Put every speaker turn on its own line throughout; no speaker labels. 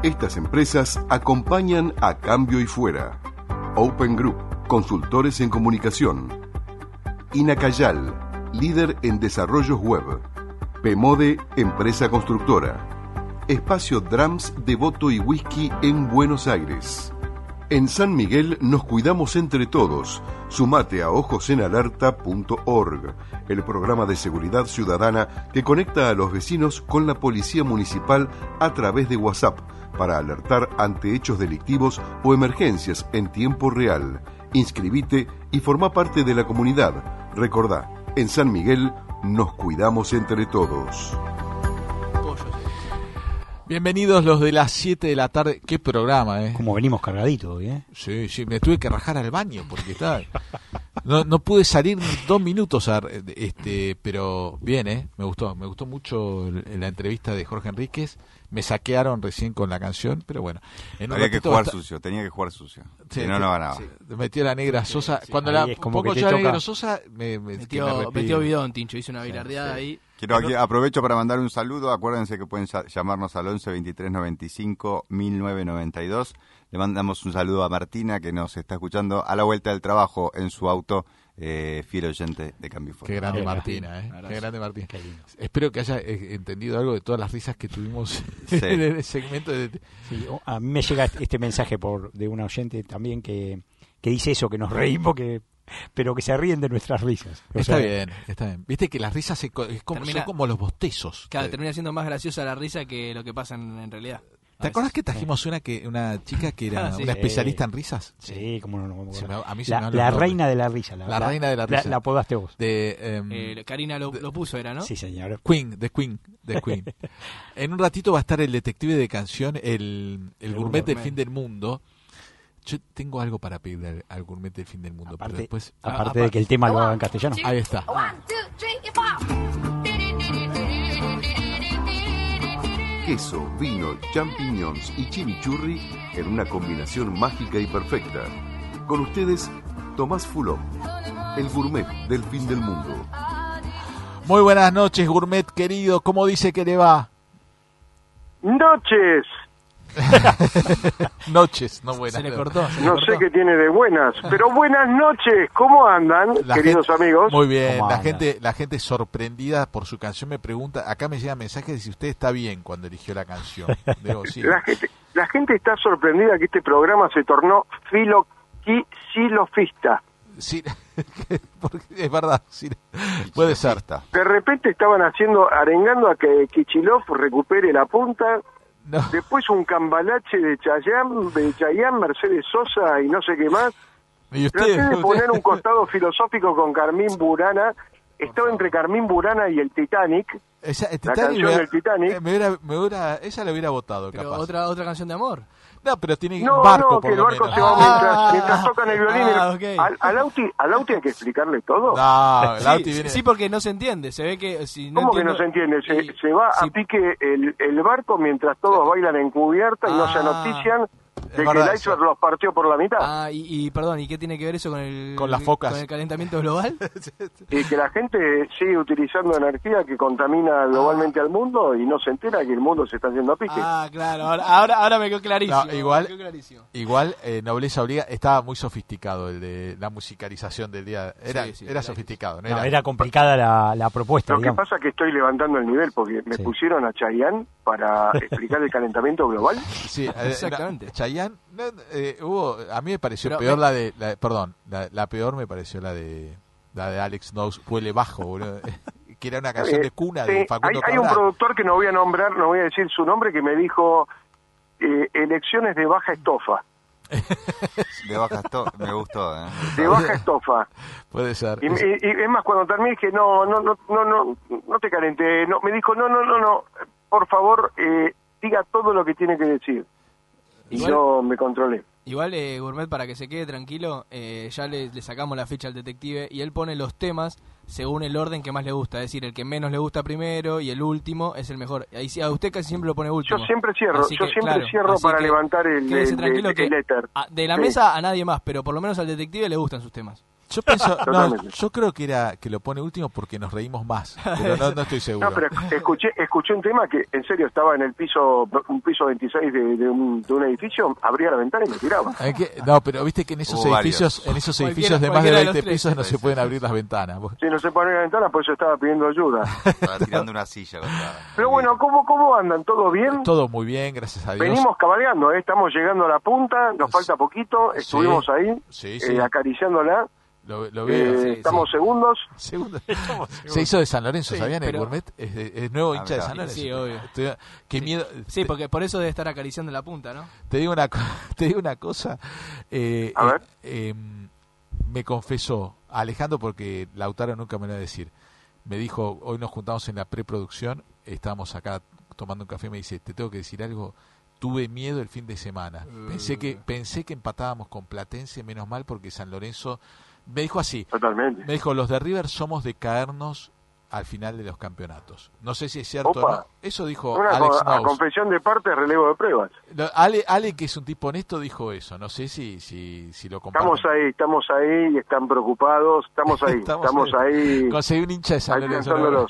Estas empresas acompañan a Cambio y Fuera. Open Group, consultores en comunicación. Inacayal, líder en desarrollos web. Pemode, empresa constructora. Espacio Drums, Devoto y Whisky en Buenos Aires. En San Miguel nos cuidamos entre todos. Sumate a ojosenalerta.org, el programa de seguridad ciudadana que conecta a los vecinos con la policía municipal a través de WhatsApp para alertar ante hechos delictivos o emergencias en tiempo real. Inscribite y forma parte de la comunidad. Recordá, en San Miguel nos cuidamos entre todos.
Bienvenidos los de las 7 de la tarde. ¿Qué programa,
Como venimos cargaditos hoy,
Sí, me tuve que rajar al baño porque estaba... No pude salir 2 minutos, pero bien, me gustó mucho la entrevista de Jorge Enríquez. Me saquearon recién con la canción, pero bueno.
Tenía que jugar sucio.
Sí,
si no ganaba.
Sí. Metió la negra Sosa.
Sí,
cuando pongo yo la negra Sosa,
metió bidón, Tincho, hizo una bilardeada ahí.
Aprovecho para mandar un saludo. Acuérdense que pueden llamarnos al 11 23 95 1992. Le mandamos un saludo a Martina, que nos está escuchando a la vuelta del trabajo en su auto, fiel oyente de Cambio y Fuera.
Qué grande Martina, Qué grande Martina. Qué lindo. Espero que haya entendido algo de todas las risas que tuvimos en el segmento.
Sí, a mí me llega este mensaje de una oyente también que dice eso, que nos reímos, pero que se ríen de nuestras risas.
Está bien. Viste que las risas son como los bostezos.
Claro, termina siendo más graciosa la risa que lo que pasa en realidad.
¿Te acuerdas que trajimos una chica que era una especialista en risas?
Sí, cómo no.
A mí
la reina de la risa.
La reina de la risa.
La apodaste vos.
Karina lo puso, ¿era, no?
Sí, señor.
Queen. En un ratito va a estar el detective de canción, el gourmet del fin del mundo. Yo tengo algo para pedirle al gourmet del fin del mundo.
Aparte,
pero después,
aparte de que el tema lo haga en castellano.
Ahí está.
Queso, vino, champiñones y chimichurri en una combinación mágica y perfecta. Con ustedes, Tomás Fulop, el gourmet del fin del mundo.
Muy buenas noches, gourmet querido. ¿Cómo dice que le va?
Noches.
Noches, no buenas.
Se le cortó.
No sé qué tiene de buenas, pero buenas noches. ¿Cómo andan, queridos amigos?
Muy bien. La gente sorprendida por su canción me pregunta. Acá me llega mensaje de si usted está bien cuando eligió la canción. Digo, sí.
La gente está sorprendida que este programa se tornó filofista.
Sí, es verdad. Sí, puede ser.
De repente estaban arengando a que Kicillof recupere la punta.
No.
Después un cambalache de Chayanne, Mercedes Sosa y no sé qué más.
¿Y
Traté de poner un costado filosófico con Carmín Burana. Estaba entre Carmín Burana y el Titanic. La canción del Titanic.
Esa la hubiera votado,
pero
capaz.
otra canción de amor.
No, pero tiene un barco,
que el barco se va mientras tocan el violín.
Okay.
Al Auti hay que explicarle todo.
No, el Auti viene...
Sí, porque no se entiende. Se ve que si no
¿Cómo
entiendo...
que no se entiende? Se va a pique el barco mientras todos bailan en cubierta y no se anotician de que el iceberg los partió por la mitad.
Perdón, ¿y qué tiene que ver eso con
las focas?
¿Con el calentamiento global?
Y que la gente sigue utilizando energía que contamina globalmente al mundo y no se entera que el mundo se está haciendo a pique.
Claro, ahora me quedó clarísimo.
No, igual Nobleza Obliga estaba muy sofisticado el de la musicalización del día. Era sofisticado.
Era complicada la propuesta.
Lo que pasa es que estoy levantando el nivel porque me pusieron a Chayanne para explicar el calentamiento global.
Sí,
exactamente.
Chayanne, a mí me pareció peor la peor me pareció la de Alex Knows, Huele Bajo, boludo. Que era una canción de cuna de Facundo
hay un productor que no voy a nombrar, no voy a decir su nombre, que me dijo elecciones de baja estofa.
De baja estofa, me gustó,
De baja estofa.
Puede ser.
Y es más, cuando terminé dije, no te calenté. No, me dijo, no, por favor, diga todo lo que tiene que decir. Y yo me controlé.
Igual, Gourmet, para que se quede tranquilo, ya le sacamos la ficha al detective y él pone los temas según el orden que más le gusta. Es decir, el que menos le gusta primero y el último es el mejor. Ahí a usted casi siempre lo pone último.
Yo siempre cierro para levantar el éter.
De la mesa a nadie más, pero por lo menos al detective le gustan sus temas.
Yo pienso, no,
Totalmente.
yo creo que lo pone último porque nos reímos más, pero no estoy seguro.
No, pero escuché un tema que en serio estaba en el piso, un piso 26 de un edificio, abría la ventana y me tiraba.
No, pero viste que en esos
Hubo
edificios,
varios.
en esos edificios de más de
Cualquiera de
20
los tres.
pisos no se pueden abrir las ventanas.
Si no se pone la ventana, pues yo estaba pidiendo ayuda.
Estaba tirando una silla contra...
Pero bueno, ¿cómo andan? ¿Todo bien?
Todo muy bien, gracias a Dios.
Venimos cabalgando, estamos llegando a la punta, nos falta poquito,
Sí.
estuvimos ahí,
Sí, sí.
acariciándola.
Lo veo.
Sí,
Estamos segundos.
Segundo. Se hizo de San Lorenzo,
Sí,
¿sabían? El
pero-
Gourmet es nuevo hincha de
mirá.
San Lorenzo.
Sí, obvio.
Qué miedo.
Sí, porque por eso debe estar acariciando la punta, ¿no?
Te digo te digo una cosa.
A ver.
Me confesó Alejandro, porque Lautaro nunca me lo iba a decir. Me dijo, hoy nos juntamos en la preproducción, estábamos acá tomando un café, me dice, te tengo que decir algo. Tuve miedo el fin de semana. Pensé que empatábamos con Platense, menos mal, porque San Lorenzo me dijo así.
Totalmente.
Me dijo, los de River somos de caernos al final de los campeonatos. No sé si es cierto
Opa.
o no. Eso dijo
Una
Alex
a
Knows.
confesión de parte, relevo de pruebas.
Ale, que es un tipo honesto, dijo eso. No sé si lo comparten.
Estamos ahí y están preocupados. Estamos ahí.
Conseguí un hincha de San
ahí
Lorenzo. ¿no?
pensándolos.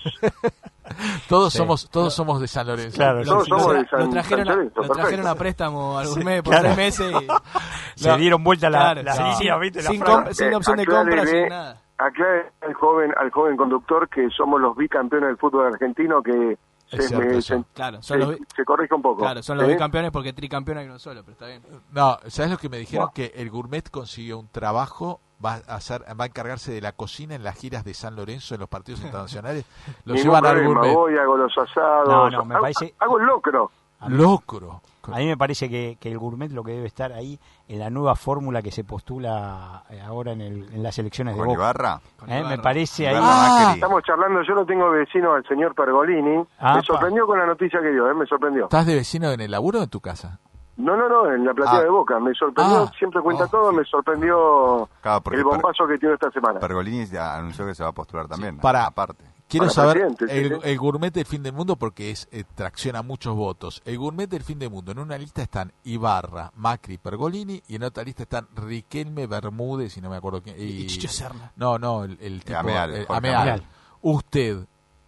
Todos
Sí.
somos de San Lorenzo.
Claro,
Todos somos de San
Lo trajeron,
Lorenzo,
lo trajeron
perfecto.
a préstamo al Gourmet por
Claro.
3 meses. Y,
Se dieron vuelta
Claro,
la
sí,
línea, ¿viste? La
sin
franja.
sin opción de compra,
aclárele-
sin nada.
Aclare al joven conductor que somos los bicampeones del fútbol argentino, que
Es cierto eso.
Claro, son los,
se corrige un poco.
claro, son los
¿Sí?
bicampeones porque tricampeón hay uno solo, pero está bien.
No, ¿sabes lo que me dijeron? Que el Gourmet consiguió un trabajo, va a encargarse de la cocina en las giras de San Lorenzo, en los partidos internacionales. Lo
Ningún
llevan al
problema,
Gourmet.
voy, hago los asados.
No, me parece-
Hago el locro.
Locro.
A mí me parece que el Gourmet lo que debe estar ahí en la nueva fórmula que se postula ahora en las elecciones de
¿Con
Boca.
Ibarra?
Con
Me
Ibarra.
parece ahí.
Ibarra
Ah.
Macri.
Estamos charlando, yo lo tengo vecino al señor Pergolini.
Ah,
Me sorprendió con la noticia que dio, me sorprendió.
¿Estás de vecino en el laburo o en tu casa?
No, en la platea
Ah.
de Boca. Me sorprendió,
Ah.
siempre cuenta
Oh.
todo, me sorprendió
Claro, porque
el bombazo que tiene esta semana.
Pergolini ya anunció que se va a postular también.
Para-
aparte.
Quiero
Para
saber
presidente, sí, sí.
el Gourmet del fin del mundo, porque tracciona muchos votos. El Gourmet del fin del mundo, en una lista están Ibarra, Macri, Pergolini, y en otra lista están Riquelme, Bermúdez, y no me acuerdo quién.
Y Chicho Serna.
No, el tipo
Ameal, Jorge
Ameal.
Ameal.
¿Usted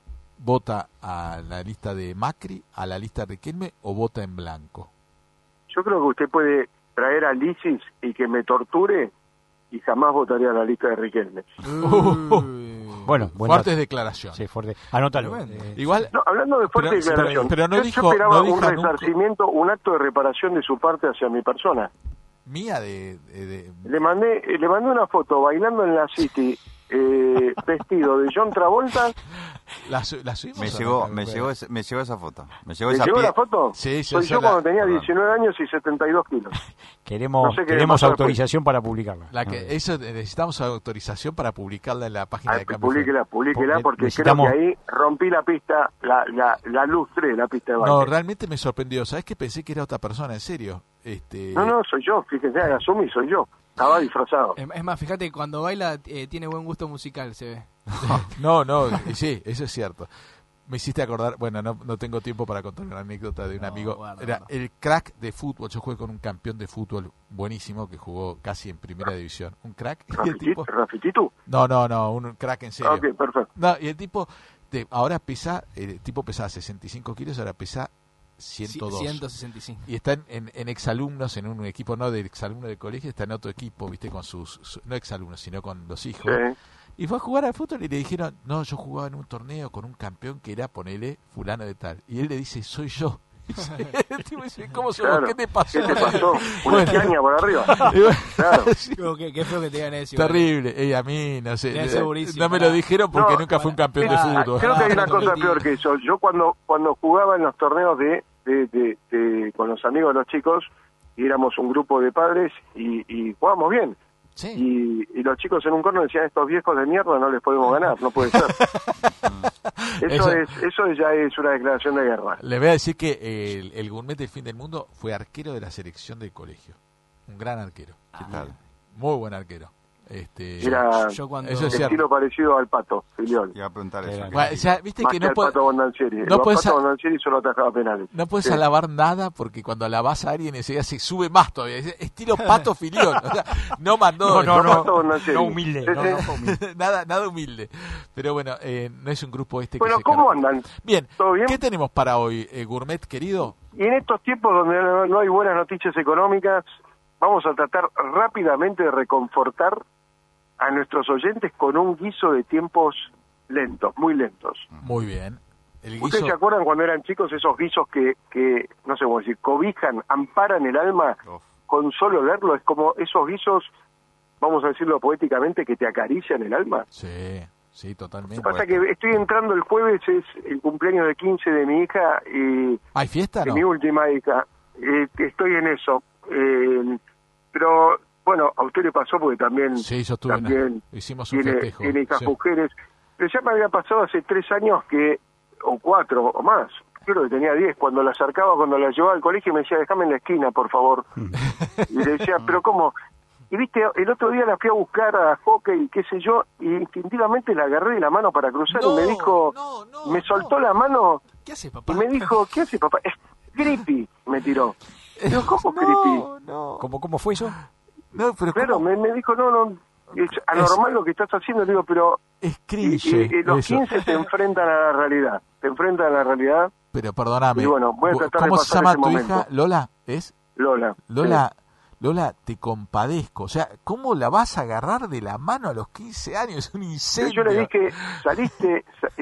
vota a la lista de Macri, a la lista de Riquelme, o vota en blanco?
Yo creo que usted puede traer a Lisis y que me torture y jamás votaría a la lista de Riquelme.
Bueno, buen
Fuertes
dato.
declaraciones.
Sí, fuerte. Anótalo.
Tremendo.
Igual,
No, hablando de fuerte
Pero-
declaración,
pero no
yo
dijo-
esperaba
no
un
dijo nunca-
resarcimiento, un acto de reparación de su parte hacia mi persona.
mía
Le mandé una foto bailando en la City, vestido de John Travolta.
la subimos.
Me
o no?
llegó esa foto. Me llegó
¿Me
esa
llegó
pie-
la foto?
Sí,
Soy
yo
yo
la-
cuando tenía
perdón.
19 años y 72 kilos.
Queremos
No sé qué
queremos
pasó
autorización para publicarla.
Eso necesitamos autorización para publicarla en la página
Ay,
de Cambio.
Publíquela porque
Necesitamos-
creo que ahí rompí la pista, la lustré, la pista de baile.
No, realmente me sorprendió. ¿Sabes que pensé que era otra persona? En serio.
No, soy yo, fíjense, asumí, soy yo. Estaba disfrazado.
Es más, fíjate que cuando baila tiene buen gusto musical, se ve.
No, sí, eso es cierto. Me hiciste acordar, bueno, no tengo tiempo para contar una anécdota de un amigo.
guarda,
Era
guarda.
el crack de fútbol. Yo jugué con un campeón de fútbol buenísimo que jugó casi en primera división. Un crack. Y el tipo,
¿Rafitito?
no, un crack en serio.
Ok, perfecto.
No, y el tipo, ahora el tipo pesaba 65 kilos, ahora pesa 102.
165.
Y está en exalumnos, en un equipo no de exalumnos de colegio, está en otro equipo, viste, con no exalumnos, sino con los hijos.
Sí.
Y fue a jugar al fútbol y le dijeron, no, yo jugaba en un torneo con un campeón que era, ponele, fulano de tal. Y él le dice, soy yo. El tipo dice, ¿cómo sos?
Claro.
¿Qué te pasó?
¿Qué te pasó? Una
Bueno.
caña por arriba.
Y bueno,
Claro.
sí,
Qué feo que te digan eso.
terrible. A mí, no sé,
Debe ser buenísimo.
no me lo dijeron porque
No,
nunca fue un campeón de
ah,
fútbol.
Creo que hay una
no,
cosa
no,
peor que eso. Yo cuando jugaba en los torneos con los amigos de los chicos, y éramos un grupo de padres y jugábamos bien.
Sí.
Y los chicos en un corno decían, estos viejos de mierda no les podemos ganar, no puede ser. Eso ya es una declaración de guerra.
Le voy a decir que el Gourmet del fin del mundo fue arquero de la selección del colegio. Un gran arquero.
¿Qué tal?
Muy buen arquero.
Era
Yo cuando-
Eso es
estilo
cierto.
parecido al Pato Filiol.
Iba a preguntar eso.
Bueno, ya, viste
Más
que
que
no
al
puede-
Pato Bondancieri.
no
El
puedes
Pato
a-
Bondancieri solo atajaba penales.
no puedes
Sí.
alabar nada porque cuando alabás a alguien enseguida se sube más todavía. Es estilo Pato Filión. O sea, no mandó
No,
Pato Bondancieri.
no humilde.
Sí,
No,
sí.
no fue humilde.
nada humilde. Pero bueno, no es un grupo que
Bueno,
se
¿cómo
caracteriza.
andan?
Bien,
¿Todo bien?
¿qué tenemos para hoy, Gourmet querido?
Y en estos tiempos donde no hay buenas noticias económicas, vamos a tratar rápidamente de reconfortar a nuestros oyentes con un guiso de tiempos lentos, muy lentos.
Muy bien. El
¿Ustedes
guiso,
se acuerdan cuando eran chicos esos guisos que no sé cómo decir, cobijan, amparan el alma
Uf.
con solo verlo? Es como esos guisos, vamos a decirlo poéticamente, que te acarician el alma.
sí, totalmente.
Pasa que estoy entrando el jueves, es el cumpleaños de 15 de mi hija y
¿Hay fiesta
de
no?
mi última hija. Estoy en eso. Pero bueno, a usted le pasó porque también,
Sí, yo estuve
también
hicimos un
tiene,
festejo.
tiene hijas
Sí.
mujeres. Pero ya me había pasado hace 3 años que, o 4 o más, creo que tenía 10, cuando la acercaba, cuando la llevaba al colegio me decía, déjame en la esquina, por favor. Y le decía, pero ¿cómo? Y viste, el otro día la fui a buscar a hockey, qué sé yo, y instintivamente la agarré de la mano para cruzar y me dijo, me soltó la mano
¿Qué haces,
y
papá?
me dijo, ¿qué hace papá? Es creepy, me tiró. Digo, ¿cómo creepy?
No,
¿Cómo fue eso?
no, pero
Claro,
¿cómo?
me dijo, no, es anormal lo que estás haciendo. Le digo, pero
Es
y
cringe
los
eso.
15 te enfrentan a la realidad. Te enfrentan a la realidad.
Pero perdóname.
Y bueno, voy a tratar de
¿Cómo se
pasar
llama
ese
tu
momento.
hija? ¿Lola? ¿Es?
Lola.
Lola, te compadezco. O sea, ¿cómo la vas a agarrar de la mano a los 15 años? Es un
Pero
incendio.
yo le dije, saliste,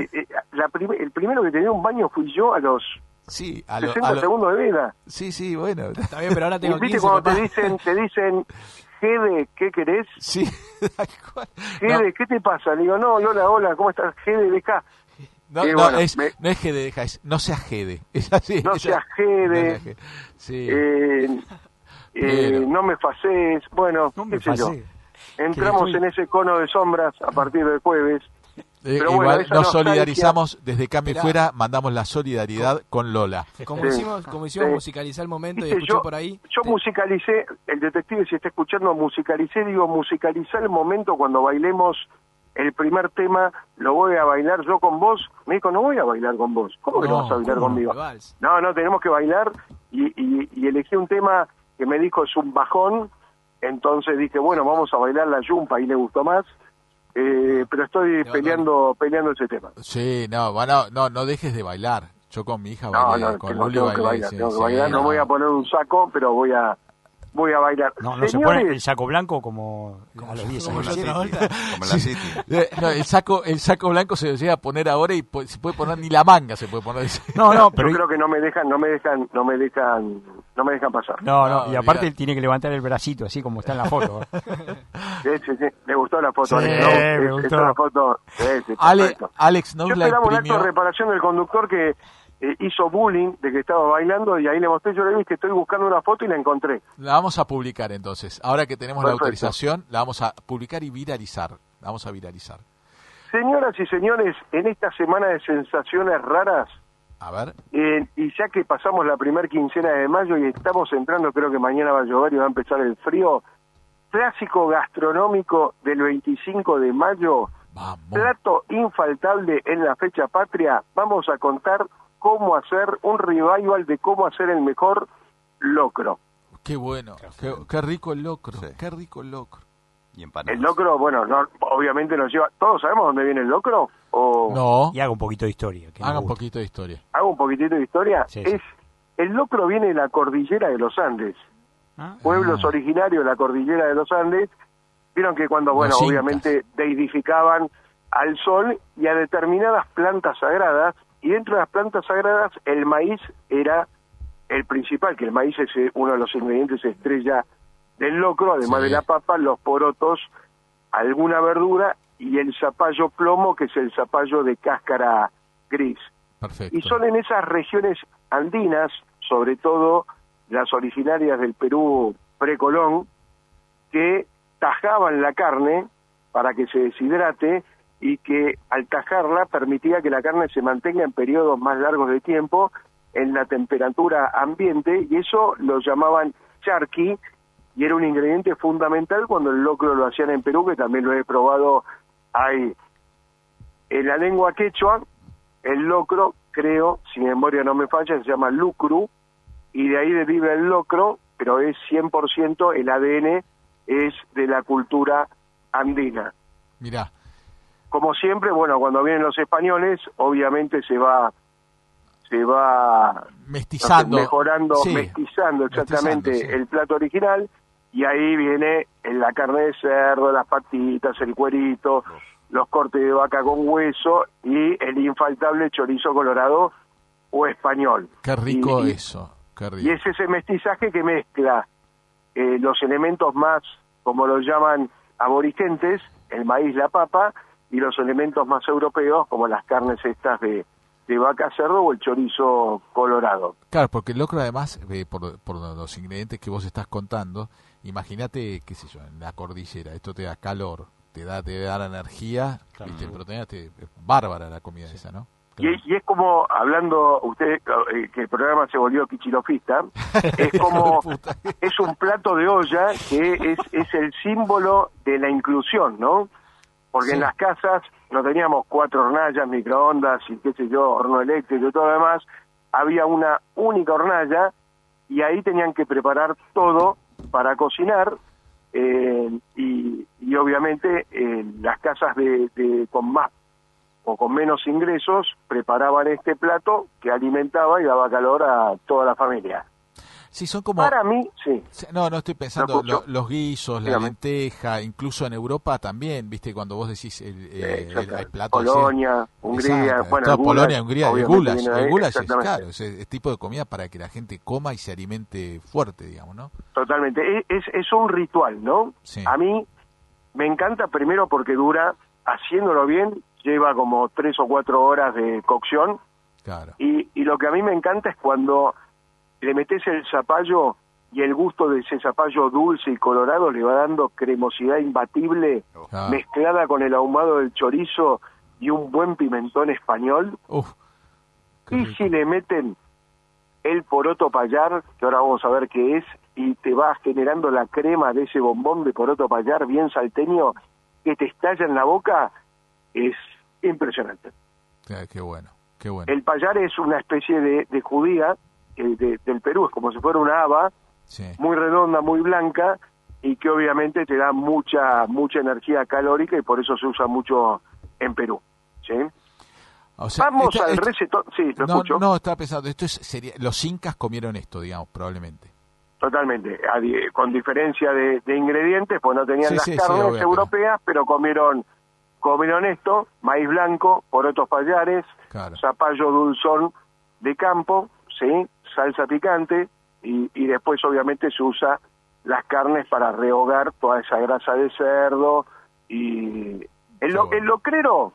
el primero que tenía un baño fui yo a los
Sí,
60 segundos de vida.
Sí, bueno.
Está bien, pero ahora
Y
tengo
viste
15,
cuando
papá.
te dicen, Gede, ¿qué querés?
Sí, tal cual.
Gede, ¿qué te pasa? Le digo, no, hola, ¿cómo estás? Gede, de acá.
No,
Y
no,
bueno,
no es Gede, no seas Gede. Es así.
No seas Gede.
Sí. Pero-
No me faces, bueno,
No me
qué sé yo.
pasé.
Entramos
Que
en ese cono de sombras a partir del jueves. Pero bueno,
igual
esa
nos
nostalgia-
solidarizamos desde Cambio y
Esperá.
Fuera, mandamos la solidaridad con Lola.
Como
Sí,
hicimos
sí.
musicalizar el momento y
Viste,
escuché por ahí.
yo musicalicé, el detective si está escuchando, musicalicé el momento cuando bailemos el primer tema, lo voy a bailar yo con vos. Me dijo, no voy a bailar con vos. ¿Cómo que no
No,
vas a bailar
¿cómo no?
conmigo?
El vals.
No, tenemos que bailar y elegí un tema que me dijo es un bajón, entonces dije, bueno, vamos a bailar la yumpa y le gustó más, pero estoy peleando ese tema.
Sí, no dejes de bailar. Yo con mi hija
No,
bailé, con
tengo
Luli
que
bailé.
bailar,
sí,
tengo que
sí,
bailar, no voy a poner un saco, pero voy a bailar.
No se
Señores,
pone el saco blanco como a los 10
como
años.
la otra vuelta.
Como en la City.
No, el saco blanco se lo llega a poner ahora y se puede poner ni la manga se puede poner.
No, pero
yo creo que no me dejan pasar.
No,
No,
y aparte
olvidate.
él tiene que levantar el bracito, así como está en la foto.
Sí, le gustó la foto.
Sí,
Alex, ¿no?
me
Esta
gustó.
es la foto. Sí,
Alex
perfecto.
nos
Yo
la
esperaba un acto de
imprimió.
reparación del conductor que hizo bullying de que estaba bailando y ahí le mostré, yo le dije que estoy buscando una foto y la encontré.
La vamos a publicar entonces. Ahora que tenemos la
Perfecto.
autorización, la vamos a publicar y viralizar. La vamos a viralizar.
Señoras y señores, en esta semana de sensaciones raras,
A ver.
y ya que pasamos la primer quincena de mayo y estamos entrando, creo que mañana va a llover y va a empezar el frío, clásico gastronómico del 25 de mayo,
Vamos.
plato infaltable en la fecha patria, vamos a contar cómo hacer un revival de cómo hacer el mejor locro.
Qué bueno. Qué rico el locro.
Sí.
Qué rico el locro.
Y empanadas.
El locro, bueno, obviamente nos lleva... ¿Todos sabemos dónde viene el locro? ¿O
No.
Y haga un poquito de historia. que nos
Haga un
gusta.
poquito de historia.
hago un poquitito de historia?
Sí, sí.
El locro viene de la cordillera de los Andes.
¿Ah?
Pueblos originarios de la cordillera de los Andes, vieron que cuando, bueno,
Los incas.
obviamente deidificaban al sol y a determinadas plantas sagradas, y dentro de las plantas sagradas el maíz era el principal, que el maíz es uno de los ingredientes estrella del locro, además
Sí.
de la papa, los porotos, alguna verdura y el zapallo plomo, que es el zapallo de cáscara gris.
Perfecto.
Y son en esas regiones andinas, sobre todo las originarias del Perú precolón, que tajaban la carne para que se deshidrate y que al tajarla permitía que la carne se mantenga en periodos más largos de tiempo en la temperatura ambiente, y eso lo llamaban charqui, y era un ingrediente fundamental cuando el locro lo hacían en Perú, que también lo he probado ahí. En la lengua quechua, el locro, creo, si mi memoria no me falla, se llama lucru, y de ahí deriva el locro, pero es 100% el ADN es de la cultura andina.
Mirá.
Como siempre, bueno, cuando vienen los españoles, obviamente se va
Mestizando.
mejorando,
Sí.
mestizando exactamente
Mestizando, sí.
el plato original, y ahí viene la carne de cerdo, las patitas, el cuerito, los cortes de vaca con hueso y el infaltable chorizo colorado o español.
Qué rico
Y-
eso. Qué
Y
rico.
es ese mestizaje que mezcla los elementos más, como los llaman, aborígenes, el maíz, la papa, y los elementos más europeos, como las carnes estas de vaca, cerdo o el chorizo colorado.
Claro, porque el locro además, por los ingredientes que vos estás contando, imagínate, qué sé yo, en la cordillera, esto te da calor, te da la energía,
Claro.
¿viste? Proteína, es bárbara la comida esa, ¿no?
Y es como, hablando usted, que el programa se volvió quichilofista, es como, es un plato de olla que es el símbolo de la inclusión, ¿no? Porque
Sí.
en las casas no teníamos 4 hornallas, microondas y qué sé yo, horno eléctrico y todo lo demás, había una única hornalla y ahí tenían que preparar todo para cocinar, y obviamente las casas con más o con menos ingresos preparaban este plato que alimentaba y daba calor a toda la familia.
Sí, son como...
Para mí, sí.
No, estoy pensando,
¿Lo escucho?
los guisos, la
Dígame.
lenteja, incluso en Europa también, ¿viste? Cuando vos decís
Exacto.
el plato...
Polonia,
ese-
Hungría,
Exacto,
bueno,
toda
el
Polonia,
goulash,
Hungría, el
obviamente
goulash,
viene de ahí,
el goulash es,
exactamente.
claro, ese tipo de comida para que la gente coma y se alimente fuerte, digamos, ¿no?
Totalmente. Es un ritual, ¿no?
Sí.
A mí me encanta primero porque dura, haciéndolo bien, lleva como 3 o 4 horas de cocción,
Claro.
y lo que a mí me encanta es cuando le metes el zapallo y el gusto de ese zapallo dulce y colorado le va dando cremosidad imbatible,
Claro.
mezclada con el ahumado del chorizo y un buen pimentón español.
Uf, qué
Y
rico.
si le meten el poroto payar, que ahora vamos a ver qué es, y te va generando la crema de ese bombón de poroto payar bien salteño que te estalla en la boca, es impresionante.
Qué bueno, qué bueno.
El payar es una especie de judía del Perú, es como si fuera una haba,
Sí.
muy redonda, muy blanca, y que obviamente te da mucha energía calórica y por eso se usa mucho en Perú. ¿Sí?
O sea,
Vamos al recetón. Sí, lo escucho.
No, estaba pensando, sería, los incas comieron esto, digamos, probablemente.
Totalmente, con diferencia de ingredientes, pues no tenían
Sí,
las
sí, sí,
carnes
obvio,
europeas, pero comieron esto, maíz blanco, porotos payares,
Claro.
zapallo dulzón de campo, ¿sí? Salsa picante, y después obviamente se usa las carnes para rehogar toda esa grasa de cerdo, y el locrero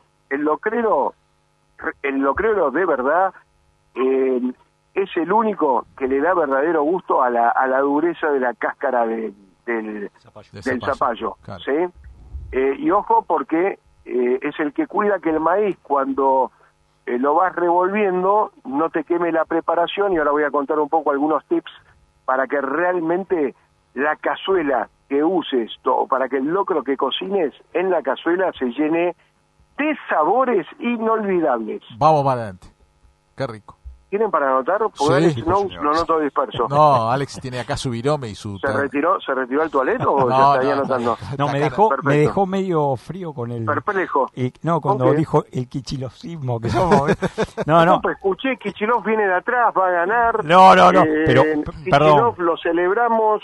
de verdad es el único que le da verdadero gusto a la dureza de la cáscara del zapallo,
Claro.
¿sí? Y ojo porque es el que cuida que el maíz cuando lo vas revolviendo no te queme la preparación, y ahora voy a contar un poco algunos tips para que realmente la cazuela que uses, o para que el locro que cocines en la cazuela se llene de sabores inolvidables.
Vamos para adelante. Qué rico.
¿Tienen para anotar? Porque
Sí,
Alex
por
no,
señor.
lo noto disperso.
No, Alex tiene acá su virome y su...
¿Se retiró al toilet o ya
No,
está ahí
no,
anotando?
No,
Está
me
cara.
dejó,
Perfecto.
me dejó medio frío con el...
Perplejo.
no, cuando
¿Con qué?
dijo el quichilosismo que somos. No.
Pues escuché, Kicillof viene de atrás, va a ganar.
No, pero,
Kicillof
perdón.
lo celebramos.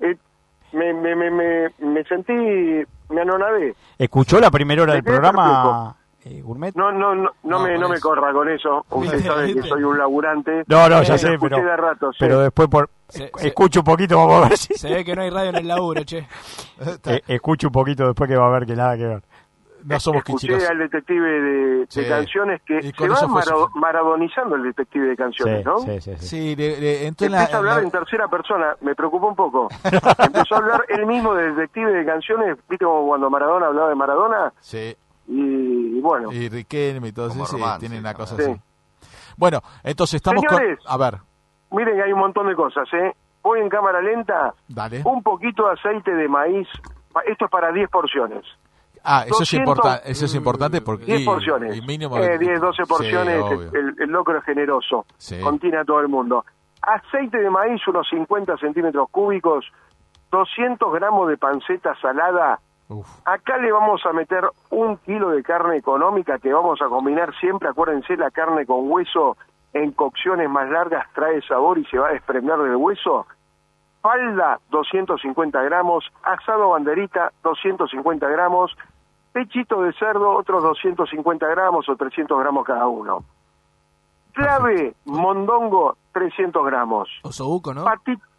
Me sentí, me anonadé.
¿Escuchó la primera hora
Me
del
quedé
programa, Gourmet?
No me
por eso.
corra con eso. Usted sabe que soy un laburante.
No, ya
Lo
sé,
escuché
pero,
de rato, sí.
pero después escucho un poquito, vamos a ver si...
Se ve que no hay radio en el laburo, che.
escucho un poquito después que va a ver que nada que ver.
No somos
Escuché
quichilos.
al detective de
Sí.
canciones que
Y
se
con
va
eso fue suficiente.
maradonizando el detective de canciones, ¿no?
Sí.
Sí, entonces
Empieza a hablar en tercera persona, me preocupó un poco. Empezó a hablar él mismo de detective de canciones, viste como cuando Maradona hablaba de Maradona,
Sí,
y bueno,
y Riquelme y todo
Como
eso, sí,
romance,
tienen una cosa
sí.
así. Bueno, entonces estamos
Señores.
con... A ver,
miren que hay un montón de cosas, ¿eh? voy en cámara lenta,
Dale.
un poquito de aceite de maíz, esto es para 10 porciones.
Ah, eso
200,
eso es importante porque
10 porciones,
y mínimo
10, 12 porciones,
sí, obvio.
el locro es generoso,
Sí.
contiene a todo el mundo. Aceite de maíz, unos 50 centímetros cúbicos, 200 gramos de panceta salada.
Uf.
Acá le vamos a meter 1 kilo de carne económica que vamos a combinar siempre, acuérdense, la carne con hueso en cocciones más largas trae sabor y se va a desprender del hueso. Falda, 250 gramos, asado banderita, 250 gramos, pechito de cerdo, otros 250 gramos o 300 gramos cada uno. Clave, mondongo, 300 gramos.
Osobuco, ¿no?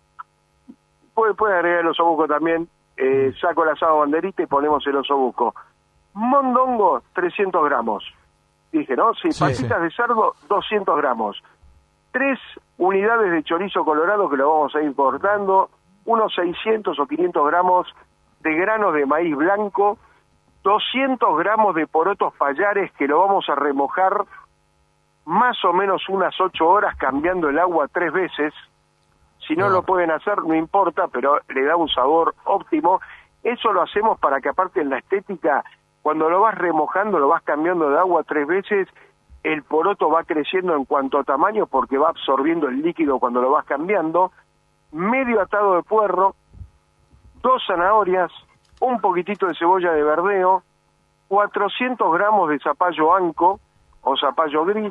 Puede agregar el osobuco también, saco el asado banderita y ponemos el osobuco. Mondongo, 300 gramos. Dije, ¿no? Sí,
Sí,
patitas de cerdo, 200 gramos. 3 unidades de chorizo colorado que lo vamos a ir cortando, unos 600 o 500 gramos de granos de maíz blanco, 200 gramos de porotos payares que lo vamos a remojar más o menos unas 8 horas cambiando el agua 3 veces. Si no lo pueden hacer, no importa, pero le da un sabor óptimo. Eso lo hacemos para que aparte en la estética, cuando lo vas remojando, lo vas cambiando de agua 3 veces, el poroto va creciendo en cuanto a tamaño porque va absorbiendo el líquido cuando lo vas cambiando. Medio atado de puerro, 2 zanahorias, un poquitito de cebolla de verdeo, 400 gramos de zapallo anco o zapallo gris,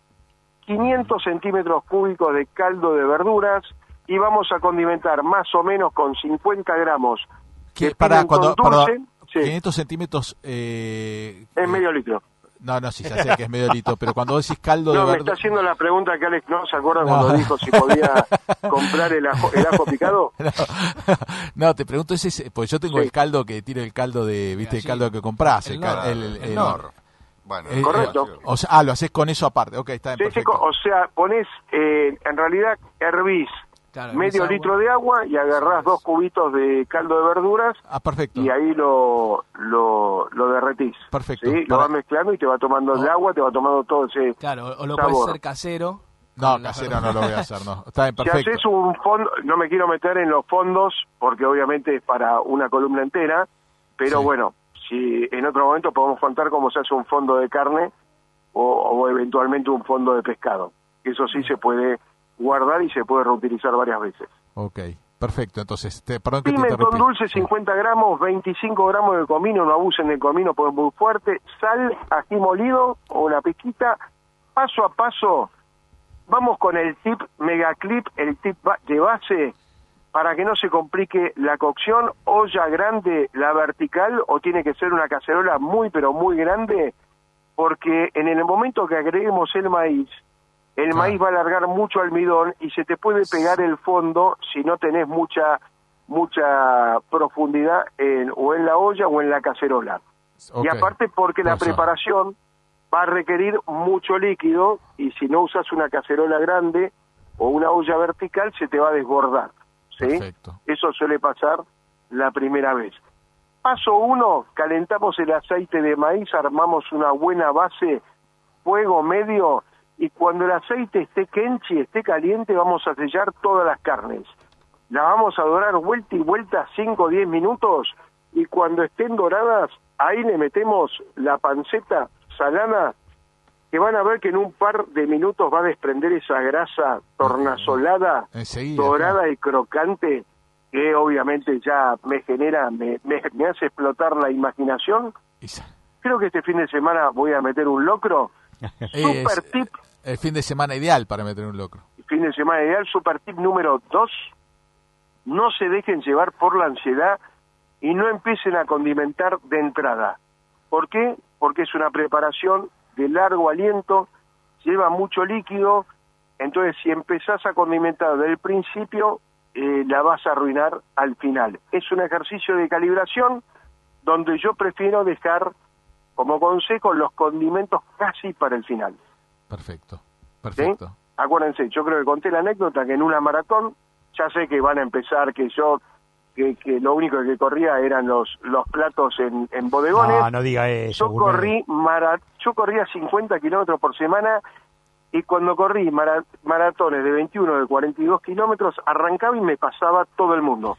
500 centímetros cúbicos de caldo de verduras y vamos a condimentar más o menos con 50 gramos de pimentón dulce. Sí,
500 centímetros
es medio litro.
No, sí, ya sé que es medio litro, pero cuando decís caldo de
No, me
verduras...
está haciendo la pregunta que Alex no se acuerda cuando dijo si podía comprar el ajo picado.
No, te pregunto ese, pues yo tengo
Sí.
el caldo que tira el caldo de, viste, el caldo que comprás,
El
Nor. Bueno,
Correcto.
o sea, lo haces con eso aparte, ok, está bien,
Sí,
perfecto.
o sea, pones, en realidad hervís
Claro,
medio
agua.
litro de agua y agarrás 2 cubitos de caldo de verduras
Ah, perfecto.
y ahí lo derretís.
Perfecto.
¿Sí? Lo vas mezclando y te va tomando el agua, te va tomando todo ese
Claro, o lo
sabor.
puedes hacer casero.
No,
con la
casero no lo voy a hacer, no. Está bien,
Si
perfecto.
haces un fondo, no me quiero meter en los fondos porque obviamente es para una columna entera, pero
Sí.
bueno, si en otro momento podemos contar cómo se hace un fondo de carne o eventualmente un fondo de pescado. Eso sí se puede guardar y se puede reutilizar varias veces.
Ok, perfecto. Entonces, perdón que te
Pimentón
interrumpí.
dulce, 50 gramos, 25 gramos de comino, no abusen del comino porque es muy fuerte, sal, ají molido o una pizquita. Paso a paso, vamos con el tip megaclip, el tip de base, para que no se complique la cocción. Olla grande, la vertical, o tiene que ser una cacerola muy pero muy grande, porque en el momento que agreguemos el maíz va a alargar mucho almidón y se te puede pegar el fondo si no tenés mucha profundidad o en la olla o en la cacerola.
Ok.
Y aparte porque la
Cosa.
preparación va a requerir mucho líquido y si no usas una cacerola grande o una olla vertical se te va a desbordar. ¿Sí?
Perfecto.
Eso suele pasar la primera vez. Paso 1, calentamos el aceite de maíz, armamos una buena base, fuego medio, y cuando el aceite esté quenchi, esté caliente, vamos a sellar todas las carnes. La vamos a dorar vuelta y vuelta 5 o 10 minutos, y cuando estén doradas, ahí le metemos la panceta salada, que van a ver que en un par de minutos va a desprender esa grasa tornasolada,
Enseguida,
dorada
claro.
y crocante, que obviamente ya me genera, me hace explotar la imaginación. Creo que este fin de semana voy a meter un locro. Super tip,
el fin de semana ideal para meter un locro.
fin de semana ideal, super tip número 2, no se dejen llevar por la ansiedad y no empiecen a condimentar de entrada. ¿Por qué? Porque es una preparación de largo aliento, lleva mucho líquido, entonces si empezás a condimentar desde el principio, la vas a arruinar al final. Es un ejercicio de calibración donde yo prefiero dejar como consejo los condimentos casi para el final.
Perfecto,
¿Sí? Acuérdense, yo creo que conté la anécdota que en una maratón, ya sé que van a empezar que lo único que corría eran los platos en bodegones.
No diga eso.
Yo corría 50 kilómetros por semana y cuando corrí maratones de 21, de 42 kilómetros, arrancaba y me pasaba todo el mundo.